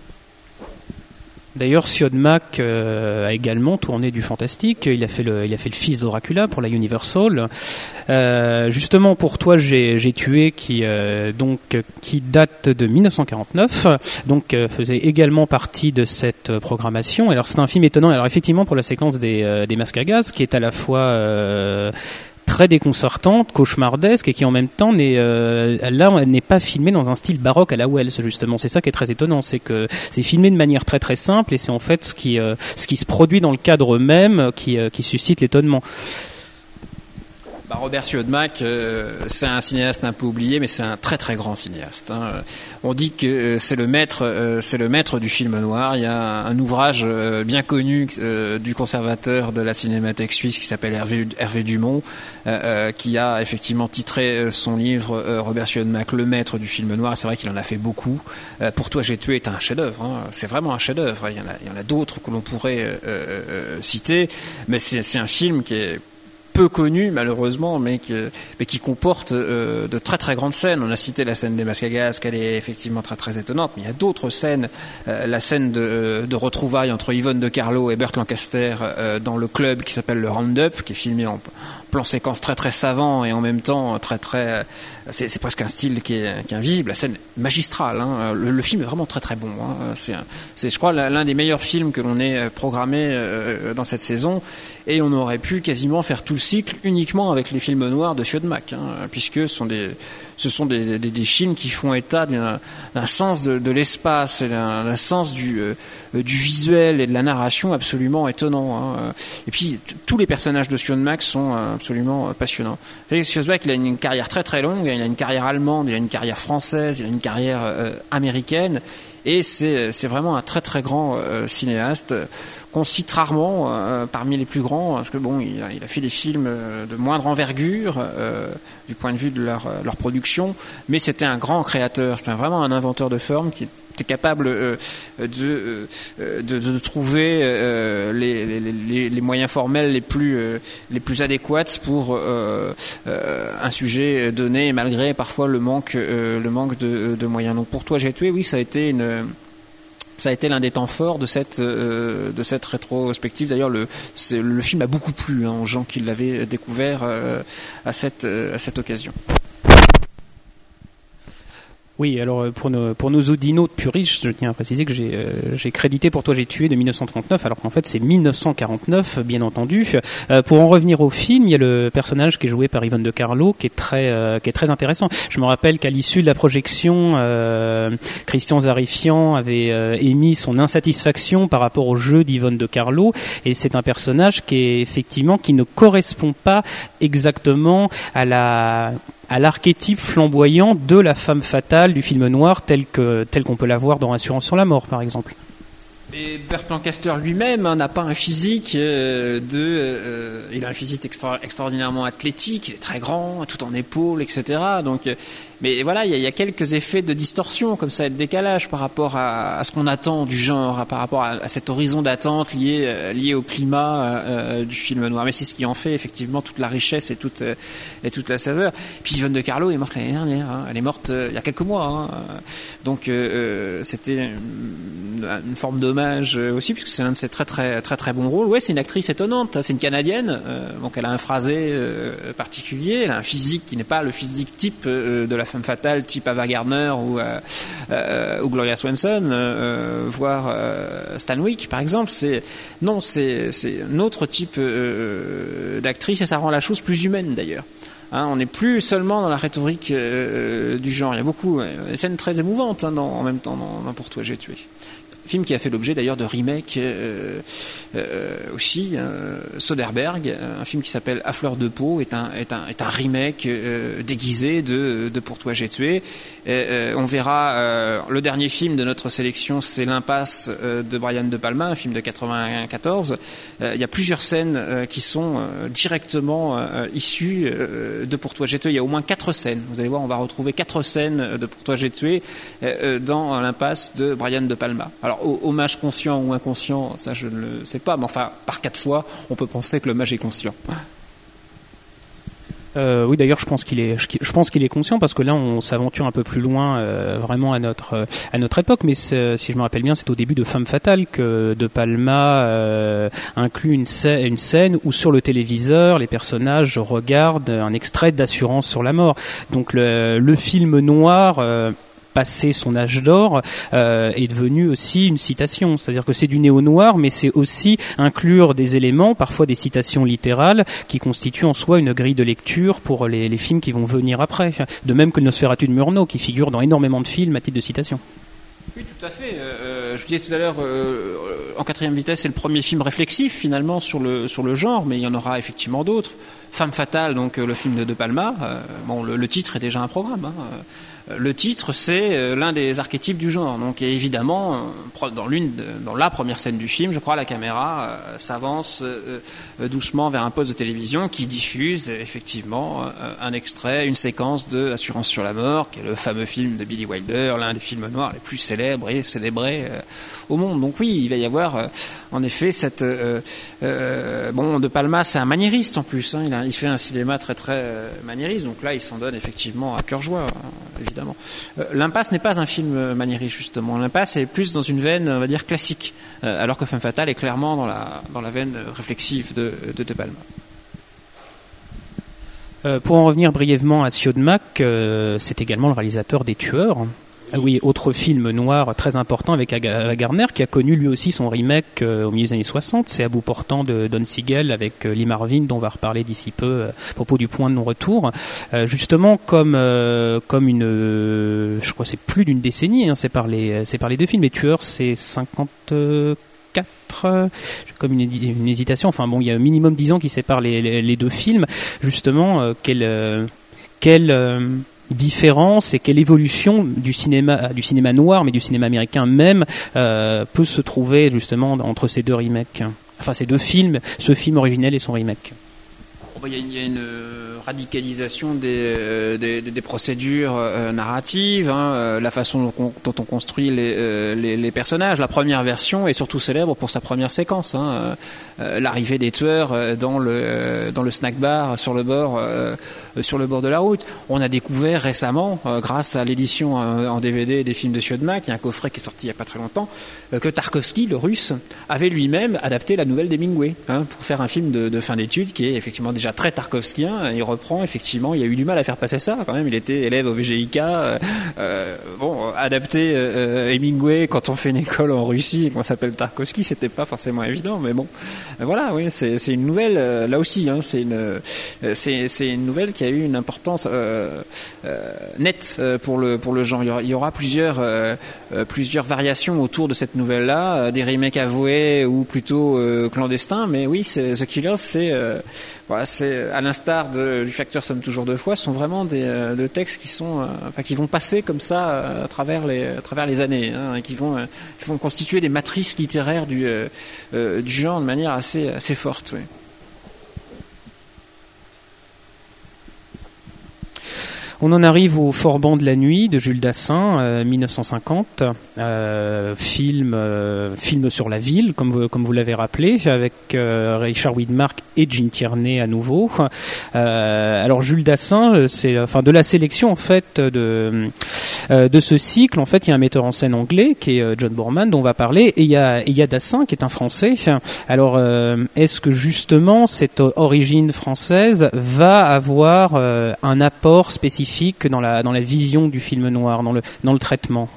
D'ailleurs, Siodmak euh, a également tourné du fantastique. Il a fait le, il a fait le Fils de Dracula pour la Universal. Euh, justement, Pour toi, j'ai, j'ai tué, qui euh, donc qui date de dix-neuf cent quarante-neuf, donc euh, faisait également partie de cette programmation. Alors, c'est un film étonnant. Alors, effectivement, pour la séquence des, euh, des masques à gaz, qui est à la fois euh, très déconcertante, cauchemardesque, et qui en même temps n'est euh, là elle n'est pas filmée dans un style baroque à la Welles, justement. C'est ça qui est très étonnant, c'est que c'est filmé de manière très très simple, et c'est en fait ce qui euh, ce qui se produit dans le cadre même qui euh, qui suscite l'étonnement. Bah, Robert Siodmak, euh, c'est un cinéaste un peu oublié, mais c'est un très très grand cinéaste. Hein. On dit que euh, c'est le maître, euh, c'est le maître du film noir. Il y a un, un ouvrage euh, bien connu euh, du conservateur de la Cinémathèque suisse qui s'appelle Hervé, Hervé Dumont, euh, euh, qui a effectivement titré son livre euh, Robert Siodmak, le maître du film noir. Et c'est vrai qu'il en a fait beaucoup. Euh, Pour toi j'ai tué est un chef-d'œuvre. Hein. C'est vraiment un chef-d'œuvre. Il y en a, il y en a d'autres que l'on pourrait euh, euh, citer, mais c'est, c'est un film qui est peu connu malheureusement, mais qui, mais qui comporte euh, de très très grandes scènes. On a cité la scène des masques à gaz, qu'elle est effectivement très très étonnante, mais il y a d'autres scènes. Euh, la scène de, de retrouvailles entre Yvonne de Carlo et Burt Lancaster euh, dans le club qui s'appelle le Roundup, qui est filmé en plan séquence très très savant et en même temps très très c'est, c'est presque un style qui est, qui est invisible. La scène est magistrale, hein. le, le film est vraiment très très bon, hein. c'est, c'est je crois l'un des meilleurs films que l'on ait programmé euh, dans cette saison, et on aurait pu quasiment faire tout le cycle uniquement avec les films noirs de Siodmak, hein, puisque ce sont des ce sont des, des, des films qui font état d'un, d'un sens de, de l'espace et d'un, d'un sens du, euh, du visuel et de la narration absolument étonnant, hein. Et puis t- tous les personnages de Siodmak sont absolument passionnants. Siodmak, il a une carrière très très longue, il a une carrière allemande, il a une carrière française, il a une carrière euh, américaine, et c'est, c'est vraiment un très très grand euh, cinéaste qu'on cite rarement euh, parmi les plus grands, parce que bon, il a, il a fait des films de moindre envergure euh, du point de vue de leur, leur production, mais c'était un grand créateur, c'était vraiment un inventeur de formes qui était capable euh, de, euh, de, de trouver euh, les, les, les, les moyens formels les plus, euh, les plus adéquats pour euh, euh, un sujet donné, malgré parfois le manque, euh, le manque de, de moyens. Donc pour Toi j'ai tué, oui, ça a été une... Ça a été l'un des temps forts de cette euh, de cette rétrospective. D'ailleurs, le c'est, le film a beaucoup plu, hein, aux gens qui l'avaient découvert euh, à cette euh, à cette occasion. Oui, alors pour nos, pour nos audinautes puristes, je tiens à préciser que j'ai, euh, j'ai crédité Pour Toi j'ai tué de dix-neuf cent trente-neuf, alors qu'en fait c'est dix-neuf cent quarante-neuf, bien entendu. Euh, pour en revenir au film, il y a le personnage qui est joué par Yvonne de Carlo, qui est très, euh, qui est très intéressant. Je me rappelle qu'à l'issue de la projection, euh, Christian Zarifian avait euh, émis son insatisfaction par rapport au jeu d'Yvonne de Carlo, et c'est un personnage qui est effectivement qui ne correspond pas exactement à la à l'archétype flamboyant de la femme fatale du film noir tel que tel qu'on peut la voir dans Assurance sur la mort, par exemple. Et Burt Lancaster lui-même, hein, n'a pas un physique euh, de... Euh, il a un physique extra, extraordinairement athlétique, il est très grand, tout en épaules, et cetera. Donc, euh, mais voilà, il y, y a quelques effets de distorsion, comme ça, de décalage par rapport à, à ce qu'on attend du genre, à, par rapport à, à cet horizon d'attente lié, euh, lié au climat euh, du film noir. Mais c'est ce qui en fait effectivement toute la richesse et toute, euh, et toute la saveur. Puis Yvonne de Carlo est morte l'année dernière, hein. Elle est morte euh, il y a quelques mois, hein. Donc euh, c'était une, une forme d'hommage aussi, puisque c'est l'un de ses très très très très bons rôles. Ouais, c'est une actrice étonnante, hein. C'est une Canadienne, euh, donc elle a un phrasé euh, particulier, elle a un physique qui n'est pas le physique type euh, de la femme fatale, type Ava Gardner ou, euh, euh, ou Gloria Swanson, euh, voire euh, Stan Wick par exemple. C'est non, c'est c'est un autre type euh, d'actrice, et ça rend la chose plus humaine d'ailleurs. Hein, on n'est plus seulement dans la rhétorique euh, du genre. Il y a beaucoup euh, des scènes très émouvantes, hein, dans, en même temps dans, dans Pour Toi j'ai tué. Film qui a fait l'objet d'ailleurs de remake euh, euh, aussi. Euh, Soderbergh, un film qui s'appelle À fleur de peau, est un est un est un remake euh, déguisé de de Pour Toi j'ai tué. Et, euh, on verra euh, le dernier film de notre sélection, c'est L'Impasse euh, de Brian De Palma, un film de quatre-vingt-quatorze. Euh, il y a plusieurs scènes euh, qui sont euh, directement euh, issues euh, de Pour Toi j'ai tué. Il y a au moins quatre scènes. Vous allez voir, on va retrouver quatre scènes de Pour Toi j'ai tué euh, dans L'Impasse de Brian De Palma. Alors hommage conscient ou inconscient, ça je ne le sais pas, mais enfin par quatre fois on peut penser que l'hommage est conscient. Euh, oui, d'ailleurs, je pense qu'il est, je pense qu'il est conscient, parce que là, on s'aventure un peu plus loin, euh, vraiment à notre, à notre époque. Mais si je me rappelle bien, c'est au début de Femme fatale que De Palma euh, inclut une scène, une scène où sur le téléviseur, les personnages regardent un extrait d'Assurance sur la mort. Donc le, le film noir. Euh, passé son âge d'or, euh, est devenu aussi une citation. C'est-à-dire que c'est du néo-noir, mais c'est aussi inclure des éléments, parfois des citations littérales, qui constituent en soi une grille de lecture pour les, les films qui vont venir après. De même que Nosferatu de Murnau, qui figure dans énormément de films à titre de citation. Oui, tout à fait. Euh, je vous disais tout à l'heure, euh, En quatrième vitesse, c'est le premier film réflexif finalement sur le sur le genre, mais il y en aura effectivement d'autres. Femme fatale, donc euh, le film de De Palma. Euh, bon, le, le titre est déjà un programme, hein. Le titre, c'est l'un des archétypes du genre. Donc évidemment, dans l'une, dans la première scène du film, je crois, la caméra euh, s'avance euh, doucement vers un poste de télévision qui diffuse effectivement euh, un extrait, une séquence de Assurance sur la mort, qui est le fameux film de Billy Wilder, l'un des films noirs les plus célèbres et célébrés euh, au monde. Donc oui, il va y avoir euh, en effet cette euh, euh, bon, De Palma, c'est un maniériste en plus, hein. il, a, il fait un cinéma très très euh, maniériste. Donc là, il s'en donne effectivement à cœur joie, hein, évidemment. Euh, L'Impasse n'est pas un film maniériste, justement. L'Impasse est plus dans une veine, on va dire, classique, euh, alors que Femme fatale est clairement dans la, dans la veine réflexive de, de De Palma. Euh, pour en revenir brièvement à Siodmak, euh, c'est également le réalisateur des Tueurs. Ah oui, autre film noir très important avec Ava Gardner, qui a connu lui aussi son remake euh, au milieu des années soixante. C'est À bout portant de Don Siegel avec euh, Lee Marvin, dont on va reparler d'ici peu euh, à propos du point de non-retour. Euh, justement, comme euh, comme une, euh, je crois que c'est plus d'une décennie, hein, c'est par les c'est par les deux films. Les Tueurs, c'est cinquante-quatre, comme une, une hésitation. Enfin bon, il y a un minimum dix ans qui séparent les, les, les deux films. Justement, euh, quel euh, quel euh, différence et quelle évolution du cinéma du cinéma noir, mais du cinéma américain même, euh, peut se trouver justement entre ces deux remakes, enfin ces deux films, ce film originel et son remake. Il y a une, il y a une radicalisation des, des, des procédures euh, narratives, hein, euh, la façon dont on, dont on construit les, euh, les, les personnages. La première version est surtout célèbre pour sa première séquence, hein, euh, l'arrivée des tueurs dans le, euh, dans le snack bar sur le bord, euh, sur le bord de la route. On a découvert récemment, euh, grâce à l'édition euh, en D V D des films de Siodmak, il y a un coffret qui est sorti il n'y a pas très longtemps, euh, que Tarkovsky, le russe, avait lui-même adapté la nouvelle d'Hemingway, hein, pour faire un film de, de fin d'études qui est effectivement déjà très tarkovskien. Il reprend effectivement, il a eu du mal à faire passer ça quand même, il était élève au V G I K, euh, euh, bon, adapter euh, Hemingway quand on fait une école en Russie et qu'on s'appelle Tarkovsky, c'était pas forcément évident, mais bon, voilà, oui, c'est, c'est une nouvelle, euh, là aussi, hein, c'est une, euh, c'est, c'est une nouvelle qui a eu une importance euh, euh, nette euh, pour le pour le genre. Il y aura, il y aura plusieurs euh, euh, plusieurs variations autour de cette nouvelle-là, euh, des remakes avoués ou plutôt euh, clandestins, mais oui, c'est, The Killers, c'est euh, voilà, c'est à l'instar de, du facteur somme toujours deux fois, ce sont vraiment des euh, de textes qui sont, euh, enfin, qui vont passer comme ça euh, à travers les à travers les années, hein, et qui vont euh, qui vont constituer des matrices littéraires du euh, euh, du genre de manière assez assez forte. Oui. On en arrive au Forban de la nuit de Jules Dassin, euh, mille neuf cent cinquante, euh, film, euh, film sur la ville, comme vous, comme vous l'avez rappelé, avec euh, Richard Widmark et Gene Tierney à nouveau. Euh, alors Jules Dassin, c'est, enfin de la sélection en fait de euh, de ce cycle, en fait, il y a un metteur en scène anglais qui est John Boorman dont on va parler, et il y a et il y a Dassin qui est un Français. Alors euh, est-ce que justement cette origine française va avoir euh, un apport spécifique dans la dans la vision du film noir, dans le dans le traitement?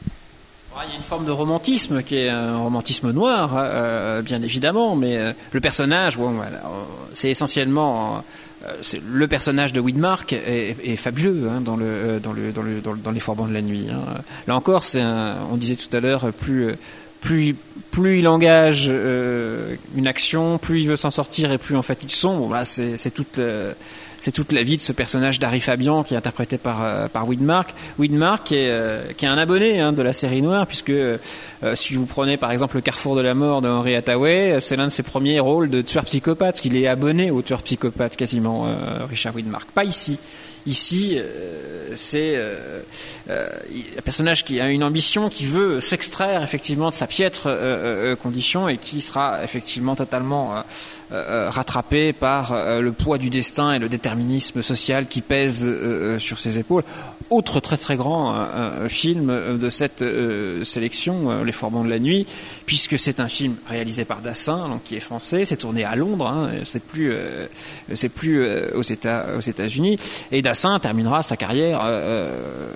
Il y a une forme de romantisme qui est un romantisme noir, euh, bien évidemment, mais euh, le personnage, bon, voilà, c'est essentiellement euh, c'est, le personnage de Widmark est, est fabuleux, hein, dans le dans le dans le dans, le, dans les Forbans de la nuit, hein. Là encore, c'est un, on disait tout à l'heure, plus plus plus il engage euh, une action, plus il veut s'en sortir et plus en fait il sombre. Voilà, c'est c'est toute le, c'est toute la vie de ce personnage d'Harry Fabian qui est interprété par euh, par Widmark. Widmark qui est euh, qui est un abonné, hein, de la série noire, puisque euh, si vous prenez par exemple Le Carrefour de la mort de Henry Hathaway, c'est l'un de ses premiers rôles de tueur psychopathe, qu'il est abonné au tueur psychopathe quasiment, euh, Richard Widmark. Pas ici. Ici, euh, c'est euh, euh, un personnage qui a une ambition, qui veut s'extraire effectivement de sa piètre euh, euh, condition, et qui sera effectivement totalement euh, euh, rattrapé par euh, le poids du destin et le déterminisme social qui pèse euh, sur ses épaules. Autre très très grand euh, film de cette euh, sélection, euh, Les Forbans de la nuit, puisque c'est un film réalisé par Dassin, donc qui est français, c'est tourné à Londres, hein, c'est plus euh, c'est plus euh, aux États aux États-Unis, et Dassin terminera sa carrière euh,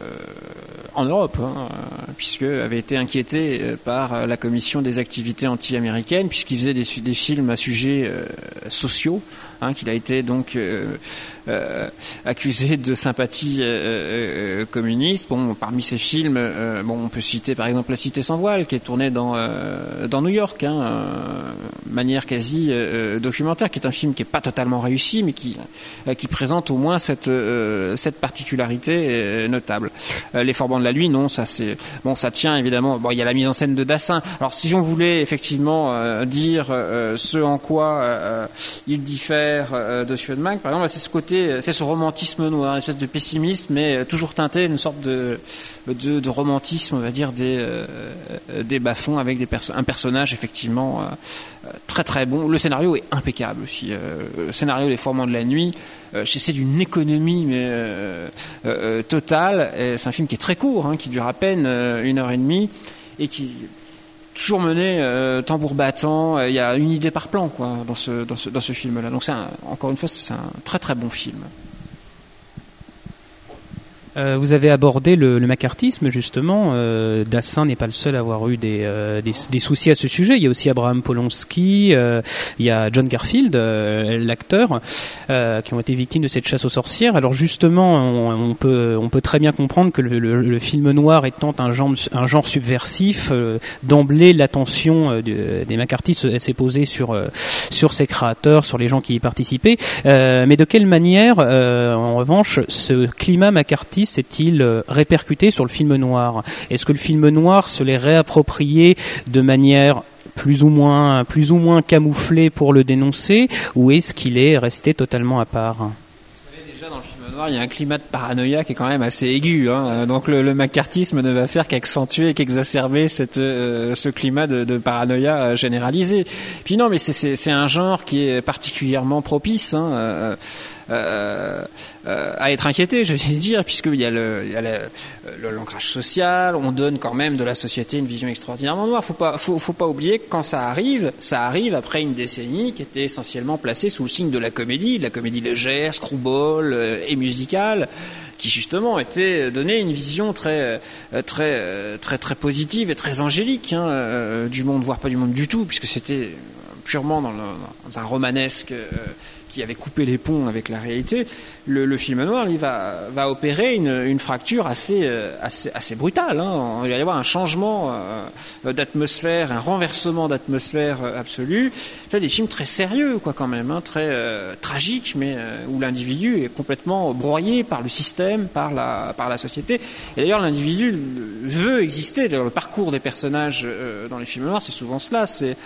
en Europe, hein, puisque avait été inquiété par la commission des activités anti-américaines, puisqu'il faisait des, des films à sujets euh, sociaux, hein, qu'il a été donc euh, euh, accusé de sympathie euh, euh, communiste. Bon, parmi ces films, euh, bon, on peut citer par exemple La Cité sans voile, qui est tournée dans euh, dans New York, hein, euh, manière quasi euh, documentaire, qui est un film qui est pas totalement réussi, mais qui euh, qui présente au moins cette euh, cette particularité euh, notable. Euh, Les Forbans de la nuit, non, ça c'est bon, ça tient évidemment. Bon, il y a la mise en scène de Dassin. Alors, si on voulait effectivement euh, dire euh, ce en quoi euh, il diffère euh, de Siodmak, par exemple, c'est ce côté, c'est ce romantisme noir, une espèce de pessimisme, mais toujours teinté d'une sorte de, de de romantisme, on va dire, des euh, des bas-fonds, avec des perso- un personnage effectivement euh, très très bon. Le scénario est impeccable aussi. Euh, le scénario des Forbans de la nuit, euh, c'est d'une économie mais euh, euh, totale. Et c'est un film qui est très court, hein, qui dure à peine euh, une heure et demie, et qui toujours mené euh, tambour battant. Il y a une idée par plan, quoi, dans ce dans ce dans ce film-là. Donc c'est un, encore une fois, c'est un très très bon film. Euh, vous avez abordé le, le macartisme, justement. Euh, Dassin n'est pas le seul à avoir eu des, euh, des, des soucis à ce sujet. Il y a aussi Abraham Polonsky, euh, il y a John Garfield, euh, l'acteur, euh, qui ont été victimes de cette chasse aux sorcières. Alors justement, on, on, peut, on peut très bien comprendre que le, le, le film noir étant un genre, un genre subversif, euh, d'emblée l'attention euh, de, des macartistes s'est posée sur, euh, sur ses créateurs, sur les gens qui y participaient. Euh, mais de quelle manière, euh, en revanche, ce climat macartiste s'est-il répercuté sur le film noir? Est-ce que le film noir se l'est réapproprié de manière plus ou moins, plus ou moins camouflée pour le dénoncer, ou est-ce qu'il est resté totalement à part? Vous savez, déjà dans le film noir, il y a un climat de paranoïa qui est quand même assez aigu, hein. Donc le, le macartisme ne va faire qu'accentuer, qu'exacerber cette, euh, ce climat de, de paranoïa généralisé. Puis non, mais c'est, c'est, c'est un genre qui est particulièrement propice, hein, euh, Euh, euh, à être inquiété, je vais dire, puisqu'il y a le, il y a le, le l'ancrage social, on donne quand même de la société une vision extraordinairement noire. Faut pas, faut, faut pas oublier que quand ça arrive, ça arrive après une décennie qui était essentiellement placée sous le signe de la comédie, de la comédie légère, screwball euh, et musicale, qui justement était donné une vision très, très, très, très positive et très angélique, hein, euh, du monde, voire pas du monde du tout, puisque c'était purement dans, le, dans un romanesque euh, qui avait coupé les ponts avec la réalité. Le, le film noir, lui, va, va opérer une, une fracture assez, assez, assez brutale, hein. Il va y avoir un changement euh, d'atmosphère, un renversement d'atmosphère absolu. C'est des films très sérieux, quoi, quand même, hein, très euh, tragiques, mais euh, où l'individu est complètement broyé par le système, par la, par la société. Et d'ailleurs, l'individu veut exister. D'ailleurs, le parcours des personnages euh, dans les films noirs, c'est souvent cela. C'est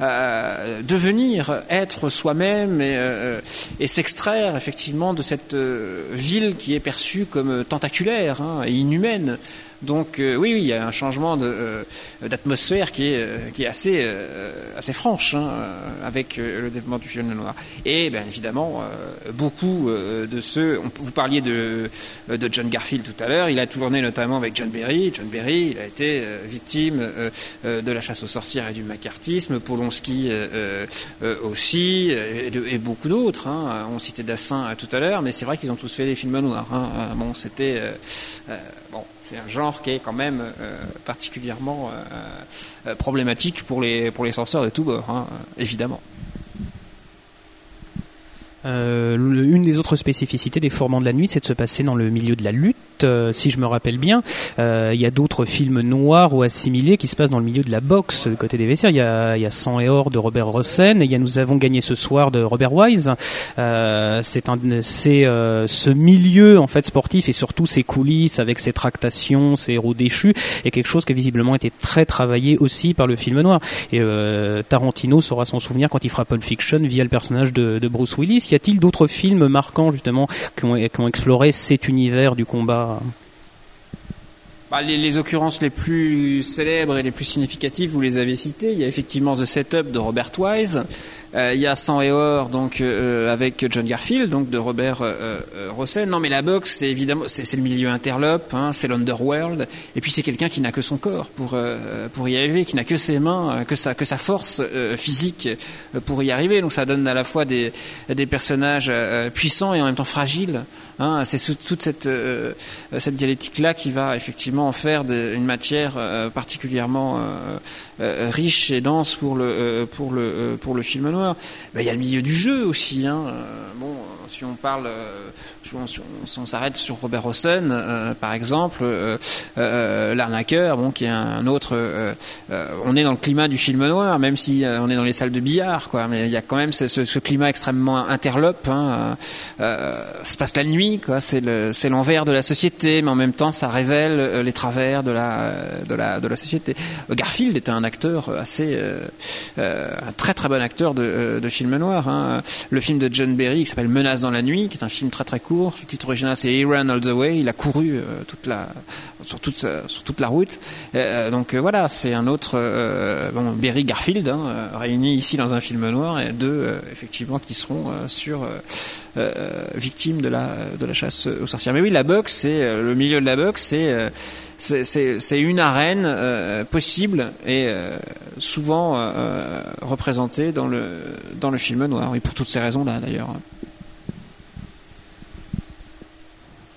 Euh, devenir, être soi-même et, euh, et s'extraire effectivement de cette euh, ville qui est perçue comme tentaculaire, hein, et inhumaine. Donc euh, oui, oui, il y a un changement de, euh, d'atmosphère qui est, euh, qui est assez, euh, assez franche, hein, avec euh, le développement du film noir. Et bien évidemment, euh, beaucoup euh, de ceux, on, vous parliez de, de John Garfield tout à l'heure, il a tourné notamment avec John Berry. John Berry, il a été euh, victime euh, euh, de la chasse aux sorcières et du macartisme, Polonsky euh, euh, aussi, et, de, et beaucoup d'autres, hein. On citait Dassin euh, tout à l'heure, mais c'est vrai qu'ils ont tous fait des films noirs, hein. Bon, c'était... Euh, euh, bon, c'est un genre qui est quand même euh, particulièrement euh, problématique pour les, pour les censeurs de tous bords, hein, évidemment. Euh, une des autres spécificités des Fourments de la nuit, c'est de se passer dans le milieu de la lutte. Euh, si je me rappelle bien, euh, il y a d'autres films noirs ou assimilés qui se passent dans le milieu de la boxe, du côté des vestiaires. Il y a, il y a Sang et Or de Robert Rossen, et il y a Nous avons gagné ce soir de Robert Wise. Euh, c'est un, c'est euh, ce milieu en fait sportif et surtout ses coulisses avec ses tractations, ses héros déchus, est quelque chose qui a visiblement été très travaillé aussi par le film noir. Et euh, Tarantino saura s'en souvenir quand il fera Pulp Fiction via le personnage de, de Bruce Willis. Y a-t-il d'autres films marquants justement qui ont, qui ont exploré cet univers du combat? Bah, les, les occurrences les plus célèbres et les plus significatives, vous les avez citées. Il y a effectivement The Setup de Robert Wise. Euh, il y a Sang et Or, donc euh, avec John Garfield, donc de Robert euh, euh, Rossen. Non, mais la boxe, c'est évidemment, c'est, c'est le milieu interlope, hein, c'est l'underworld. Et puis c'est quelqu'un qui n'a que son corps pour euh, pour y arriver, qui n'a que ses mains, que sa que sa force euh, physique pour y arriver. Donc ça donne à la fois des des personnages euh, puissants et en même temps fragiles. Hein, c'est toute cette euh, cette dialectique-là qui va effectivement en faire de, une matière euh, particulièrement euh, euh, riche et dense pour le euh, pour le euh, pour le film noir. Ben, il y a le milieu du jeu aussi. Hein. Euh, bon, si on parle, euh, si, on, si, on, si on s'arrête sur Robert Rossen, euh, par exemple, euh, euh, l'arnaqueur, bon, qui est un autre. Euh, euh, on est dans le climat du film noir, même si euh, on est dans les salles de billard, quoi. Mais il y a quand même ce, ce, ce climat extrêmement interlope. Hein. Euh, se passe la nuit, quoi. C'est le, c'est l'envers de la société, mais en même temps, ça révèle euh, les travers de la, de la, de la société. Garfield était un acteur assez, euh, euh, un très très bon acteur de, euh, de film noir. Hein. Le film de John Berry qui s'appelle Menace dans la nuit, qui est un film très très court. Le titre original c'est He Ran All the Way. Il a couru euh, toute la, sur toute sur toute la route. Euh, donc euh, voilà, c'est un autre euh, bon, Berry Garfield hein, euh, réunis ici dans un film noir, et deux euh, effectivement qui seront euh, sur euh, euh, victimes de la de la chasse aux sorcières. Mais oui, la boxe, c'est euh, le milieu de la boxe, c'est euh, C'est, c'est, c'est une arène euh, possible et euh, souvent euh, représentée dans le, dans le film noir, et pour toutes ces raisons-là d'ailleurs.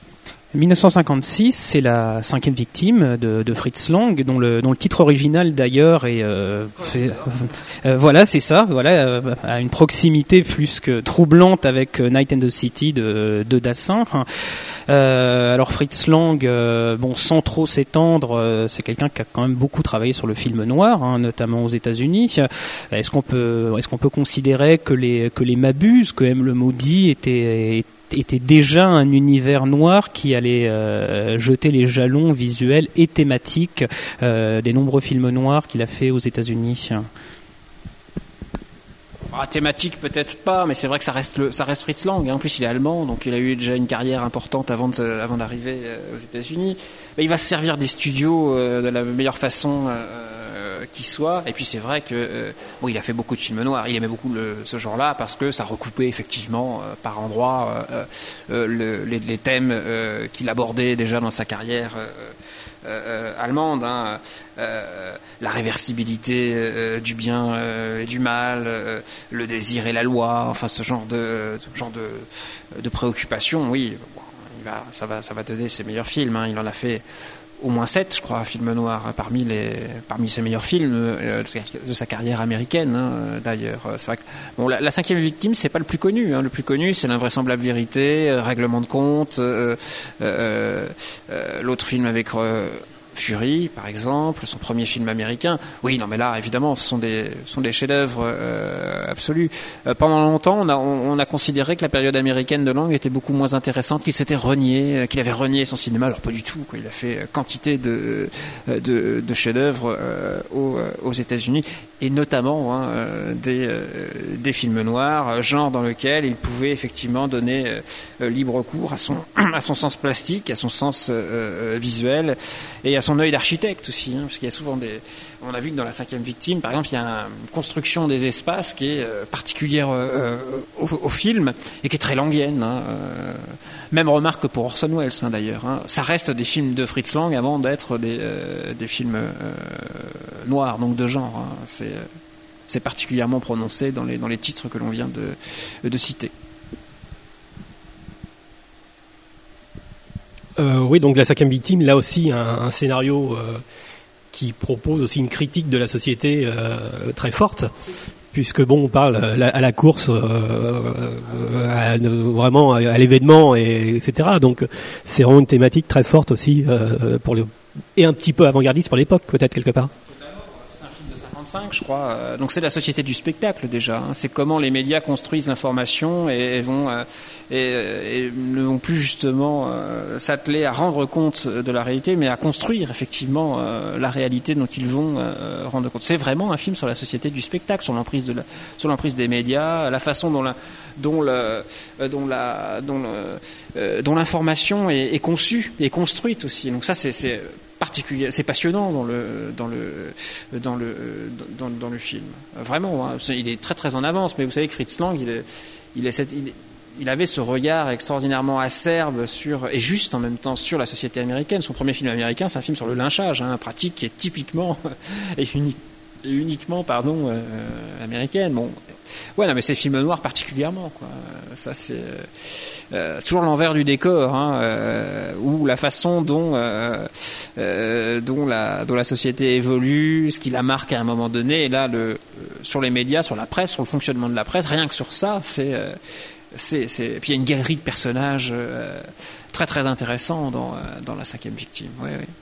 mille neuf cent cinquante-six, c'est la cinquième victime de, de Fritz Lang, dont le, dont le titre original d'ailleurs est, euh, c'est, euh, voilà, c'est ça, voilà, euh, à une proximité plus que troublante avec Night and the City de, de Dassin. Euh, alors Fritz Lang, euh, bon, sans trop s'étendre, euh, c'est quelqu'un qui a quand même beaucoup travaillé sur le film noir, hein, notamment aux États-Unis. Est-ce qu'on peut, est-ce qu'on peut considérer que les que les Mabuse, que M. le Maudit, étaient était déjà un univers noir qui allait euh, jeter les jalons visuels et thématiques euh, des nombreux films noirs qu'il a fait aux États-Unis. Ah, thématique peut-être pas, mais c'est vrai que ça reste le, ça reste Fritz Lang. En plus, il est allemand, donc il a eu déjà une carrière importante avant de, avant d'arriver aux États-Unis. Mais il va se servir des studios euh, de la meilleure façon euh, qui soit. Et puis c'est vrai que euh, bon, il a fait beaucoup de films noirs. Il aimait beaucoup le, ce genre-là parce que ça recoupait effectivement euh, par endroits euh, euh, le, les, les thèmes euh, qu'il abordait déjà dans sa carrière euh, euh, allemande. Hein. Euh, la réversibilité euh, du bien euh, et du mal, euh, le désir et la loi, enfin ce genre de ce genre de, de préoccupation. Oui, bon, il va, ça va, ça va donner ses meilleurs films. Hein. Il en a fait au moins sept, je crois, films noirs parmi les parmi ses meilleurs films euh, de sa carrière américaine. Hein, d'ailleurs, c'est vrai que bon, la, la cinquième victime, c'est pas le plus connu. Hein. Le plus connu, c'est L'invraisemblable vérité, euh, Règlement de compte, euh, euh, euh, l'autre film avec euh, Fury, par exemple, son premier film américain. Oui, non, mais là, évidemment, ce sont des, ce sont des chefs-d'œuvre euh, absolus. Euh, pendant longtemps, on a, on, on a considéré que la période américaine de Lang était beaucoup moins intéressante, qu'il s'était renié, euh, qu'il avait renié son cinéma. Alors pas du tout, quoi. Il a fait quantité de, de, de chefs-d'œuvre euh, aux, aux États-Unis, et notamment hein, euh, des, euh, des films noirs, genre dans lequel il pouvait effectivement donner euh, libre cours à son, à son sens plastique, à son sens euh, visuel, et à son œil d'architecte aussi, hein, parce qu'il y a souvent des... On a vu que dans La cinquième victime, par exemple, il y a une construction des espaces qui est euh, particulière euh, au, au film et qui est très langienne. Hein, euh, même remarque que pour Orson Welles, hein, d'ailleurs. Hein. Ça reste des films de Fritz Lang avant d'être des, euh, des films euh, noirs, donc de genre. Hein. C'est, c'est particulièrement prononcé dans les, dans les titres que l'on vient de, de citer. Euh, oui, donc La cinquième victime, là aussi, un, un scénario euh, qui propose aussi une critique de la société euh, très forte, puisque bon, on parle à la, à la course, euh, à, vraiment à, à l'événement, et, etc. Donc c'est vraiment une thématique très forte aussi, euh, pour le, et un petit peu avant-gardiste pour l'époque, peut-être quelque part. Je crois. Donc c'est la société du spectacle déjà. Hein. C'est comment les médias construisent l'information et, et vont euh, et, et ne vont plus justement euh, s'atteler à rendre compte de la réalité, mais à construire effectivement euh, la réalité dont ils vont euh, rendre compte. C'est vraiment un film sur la société du spectacle, sur l'emprise de la, sur l'emprise des médias, la façon dont la dont la dont la dont, le, euh, dont l'information est, est conçue et construite aussi. Donc ça c'est, c'est particulier, c'est passionnant dans le dans le dans le dans, dans le film. Vraiment, hein, il est très très en avance. Mais vous savez que Fritz Lang, il est, il est cette, il, il avait ce regard extraordinairement acerbe sur et juste en même temps sur la société américaine. Son premier film américain, c'est un film sur le lynchage, hein, pratique qui est typiquement et unique. uniquement pardon euh, américaine. Bon, ouais, non, mais ces films noirs particulièrement, quoi. Ça c'est euh, toujours l'envers du décor, hein, euh, ou la façon dont euh, euh, dont la dont la société évolue, ce qui la marque à un moment donné. Et là, le euh, sur les médias, sur la presse, sur le fonctionnement de la presse, rien que sur ça, c'est euh, c'est c'est. Puis il y a une galerie de personnages euh, très très intéressants dans euh, dans La cinquième victime. Ouais, ouais.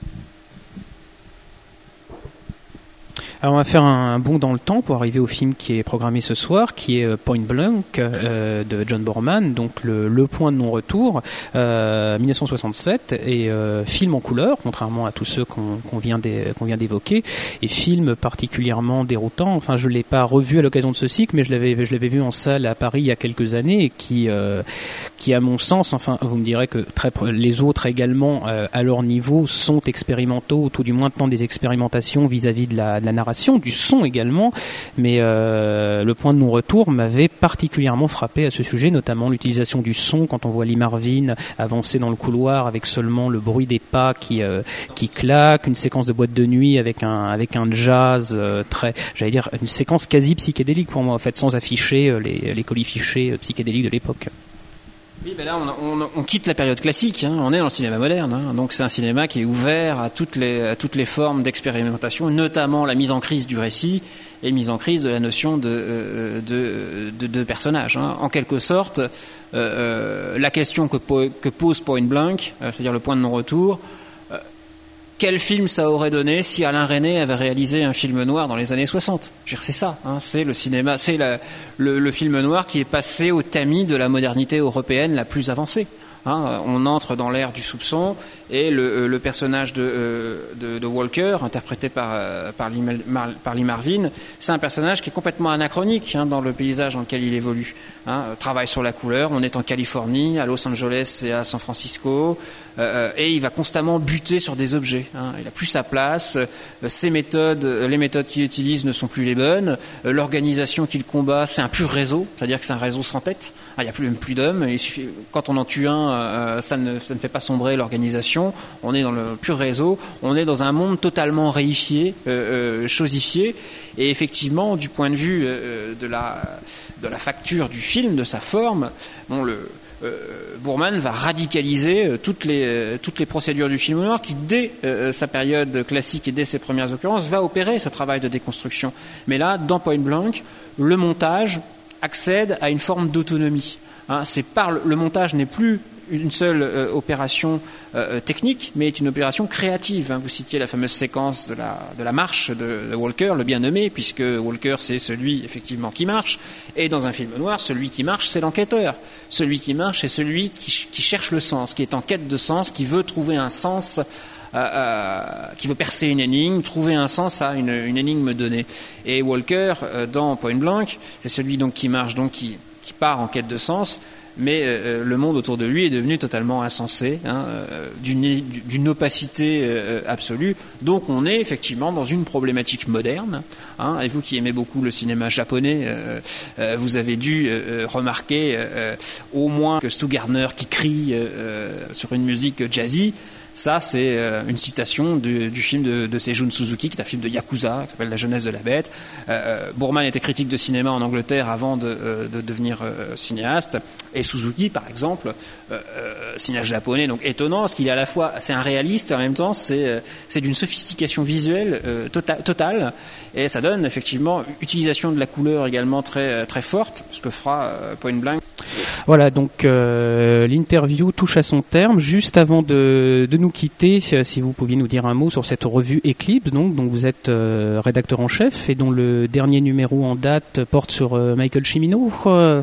Alors on va faire un bond dans le temps pour arriver au film qui est programmé ce soir, qui est Point Blank euh, de John Boorman, donc le, le point de non-retour, euh, dix-neuf cent soixante-sept, et euh, film en couleur, contrairement à tous ceux qu'on, qu'on, vient d'é, qu'on vient d'évoquer, et film particulièrement déroutant. Enfin, je l'ai pas revu à l'occasion de ce cycle, mais je l'avais, je l'avais vu en salle à Paris il y a quelques années, et qui, euh, qui à mon sens, enfin, vous me direz que très, les autres également, euh, à leur niveau, sont expérimentaux, ou tout du moins tentent des expérimentations vis-à-vis de la, de la narration, du son également, mais euh, le point de non-retour m'avait particulièrement frappé à ce sujet, notamment l'utilisation du son quand on voit Lee Marvin avancer dans le couloir avec seulement le bruit des pas qui euh, qui claquent, une séquence de boîte de nuit avec un avec un jazz euh, très, j'allais dire une séquence quasi psychédélique pour moi en fait, sans afficher euh, les les colifichets euh, psychédéliques de l'époque. Oui, ben là, on, on, on quitte la période classique, hein, on est dans le cinéma moderne, hein, donc c'est un cinéma qui est ouvert à toutes les, à toutes les formes d'expérimentation, notamment la mise en crise du récit et mise en crise de la notion de, de, de, de personnage. Hein. En quelque sorte, euh, euh, la question que, po- que pose Point Blank, euh, c'est-à-dire le point de non-retour, euh, quel film ça aurait donné si Alain Resnais avait réalisé un film noir dans les années soixante ? Je veux dire, c'est ça, hein, c'est le cinéma, c'est la, le, le film noir qui est passé au tamis de la modernité européenne la plus avancée. Hein, on entre dans l'ère du soupçon et le, le personnage de, de, de Walker, interprété par, par, Lee, par Lee Marvin, c'est un personnage qui est complètement anachronique hein, dans le paysage dans lequel il évolue. Hein, travaille sur la couleur, on est en Californie, à Los Angeles et à San Francisco, euh, et il va constamment buter sur des objets. Hein, il n'a plus sa place, euh, ses méthodes, les méthodes qu'il utilise ne sont plus les bonnes, euh, l'organisation qu'il combat, c'est un pur réseau, c'est-à-dire que c'est un réseau sans tête. Ah, il n'y a plus, même plus d'hommes, il suffit, quand on en tue un, euh, ça, ne, ça ne fait pas sombrer l'organisation. On est dans le pur réseau, on est dans un monde totalement réifié, euh, euh, chosifié, et effectivement, du point de vue euh, de, la, de la facture du film, de sa forme, bon, le, euh, Boorman va radicaliser euh, toutes, les, euh, toutes les procédures du film noir qui, dès euh, sa période classique et dès ses premières occurrences, va opérer ce travail de déconstruction. Mais là, dans Point Blank, le montage accède à une forme d'autonomie. Hein, c'est par le, le montage n'est plus une seule euh, opération euh, technique, mais est une opération créative. Hein. Vous citiez la fameuse séquence de la, de la marche de, de Walker, le bien nommé, puisque Walker, c'est celui, effectivement, qui marche. Et dans un film noir, celui qui marche, c'est l'enquêteur. Celui qui marche, c'est celui qui, qui cherche le sens, qui est en quête de sens, qui veut trouver un sens, euh, euh, qui veut percer une énigme, trouver un sens à une, une énigme donnée. Et Walker, euh, dans Point Blank, c'est celui donc qui marche, donc qui, qui part en quête de sens, mais euh, le monde autour de lui est devenu totalement insensé, hein, euh, d'une, d'une opacité euh, absolue. Donc on est effectivement dans une problématique moderne. Hein, et vous qui aimez beaucoup le cinéma japonais, euh, euh, vous avez dû euh, remarquer euh, au moins que Stu Gardner qui crie euh, sur une musique jazzy. Ça, c'est euh, une citation du, du film de, de Seijun Suzuki, qui est un film de Yakuza, qui s'appelle La jeunesse de la bête. Euh, Boorman était critique de cinéma en Angleterre avant de, euh, de devenir euh, cinéaste. Et Suzuki, par exemple, euh, euh, cinéaste japonais, donc étonnant, parce qu'il est à la fois, c'est un réaliste, et en même temps, c'est, euh, c'est d'une sophistication visuelle euh, tota- totale. Et ça donne effectivement utilisation de la couleur également très, très forte, ce que fera euh, Point Blank. Voilà, donc euh, l'interview touche à son terme. Juste avant de, de nous quitter, si vous pouviez nous dire un mot sur cette revue Eclipse, donc, dont vous êtes euh, rédacteur en chef et dont le dernier numéro en date porte sur euh, Michael Cimino. Euh,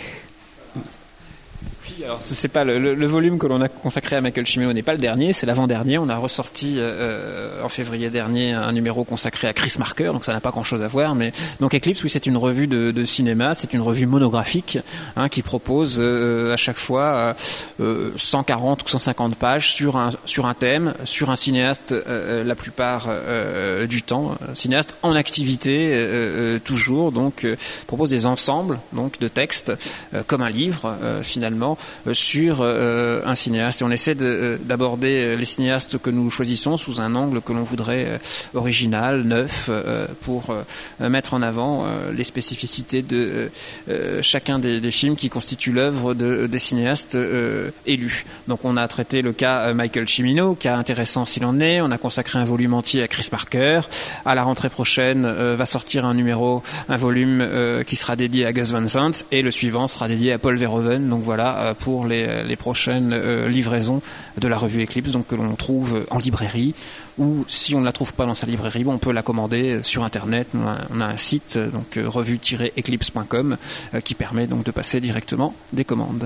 Alors, c'est pas le, le, le volume que l'on a consacré à Michael Cimino n'est pas le dernier, c'est l'avant-dernier. On a ressorti euh, en février dernier un numéro consacré à Chris Marker, donc ça n'a pas grand-chose à voir. Mais donc Eclipse, oui, c'est une revue de, de cinéma, c'est une revue monographique hein, qui propose euh, à chaque fois euh, cent quarante ou cent cinquante pages sur un sur un thème, sur un cinéaste euh, la plupart euh, du temps, un cinéaste en activité euh, euh, toujours. Donc euh, propose des ensembles donc de textes euh, comme un livre euh, finalement. Sur euh, un cinéaste et on essaie de, euh, d'aborder les cinéastes que nous choisissons sous un angle que l'on voudrait euh, original, neuf, euh, pour euh, mettre en avant euh, les spécificités de euh, chacun des, des films qui constituent l'œuvre de, des cinéastes euh, élus. Donc on a traité le cas euh, Michael Cimino, cas intéressant s'il en est. On a consacré un volume entier à Chris Marker. À la rentrée prochaine euh, va sortir un numéro, un volume euh, qui sera dédié à Gus Van Sant et le suivant sera dédié à Paul Verhoeven. Donc voilà euh, pour les, les prochaines euh, livraisons de la revue Eclipse, donc que l'on trouve en librairie, ou si on ne la trouve pas dans sa librairie, bon, on peut la commander sur internet. On a, on a un site, donc euh, revue tiret eclipse point com, euh, qui permet donc de passer directement des commandes.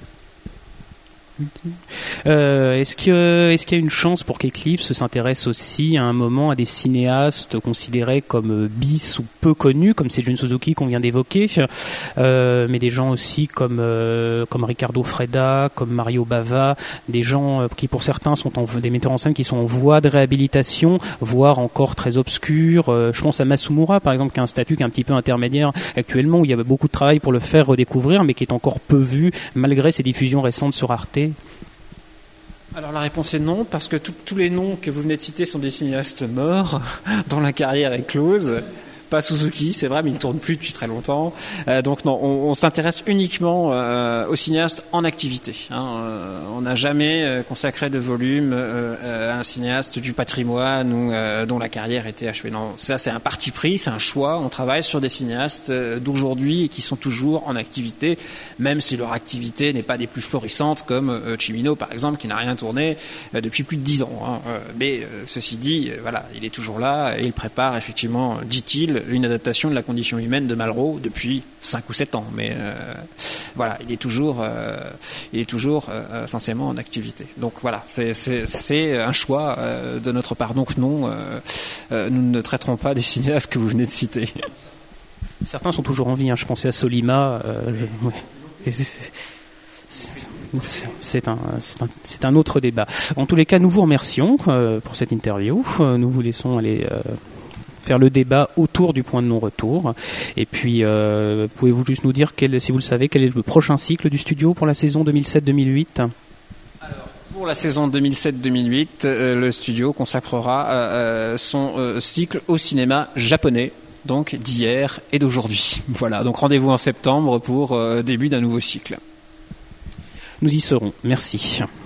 Euh, est-ce que, est-ce qu'il y a une chance pour qu'Eclipse s'intéresse aussi à un moment à des cinéastes considérés comme bis ou peu connus, comme Seijun Suzuki qu'on vient d'évoquer, euh, mais des gens aussi comme euh, comme Ricardo Freda, comme Mario Bava, des gens qui pour certains sont en, des metteurs en scène qui sont en voie de réhabilitation, voire encore très obscurs. Euh, je pense à Masumura par exemple, qui a un statut qui est un petit peu intermédiaire actuellement, où il y avait beaucoup de travail pour le faire redécouvrir, mais qui est encore peu vu malgré ses diffusions récentes sur Arte. Alors la réponse est non, parce que tous les noms que vous venez de citer sont des cinéastes morts, dont la carrière est close. pas Suzuki, c'est vrai, mais il ne tourne plus depuis très longtemps. Euh, donc non, on, on s'intéresse uniquement euh, aux cinéastes en activité. Hein. Euh, on n'a jamais euh, consacré de volume euh, à un cinéaste du patrimoine ou euh, dont la carrière était achevée. Non, ça c'est un parti pris, c'est un choix. On travaille sur des cinéastes euh, d'aujourd'hui et qui sont toujours en activité, même si leur activité n'est pas des plus florissantes, comme euh, Cimino par exemple, qui n'a rien tourné euh, depuis plus de dix ans. Hein. Euh, mais euh, ceci dit, euh, voilà, il est toujours là et il prépare effectivement, dit-il, une adaptation de La condition humaine de Malraux depuis cinq ou sept ans. Mais euh, voilà, il est toujours, euh, il est toujours euh, essentiellement en activité. Donc voilà, c'est, c'est, c'est un choix euh, de notre part. Donc non, euh, euh, nous ne traiterons pas des cinéastes que vous venez de citer. Certains sont toujours en vie. Hein. Je pensais à Solima. Euh, je... C'est un, c'est, un, c'est un autre débat. En tous les cas, nous vous remercions euh, pour cette interview. Euh, nous vous laissons aller euh, faire le débat autour du point de non-retour. Et puis, euh, pouvez-vous juste nous dire, quel, si vous le savez, quel est le prochain cycle du studio pour la saison deux mille sept deux mille huit ? Alors, pour la saison deux mille sept deux mille huit, euh, le studio consacrera euh, son euh, cycle au cinéma japonais, donc d'hier et d'aujourd'hui. Voilà, donc rendez-vous en septembre pour euh, début d'un nouveau cycle. Nous y serons. Merci.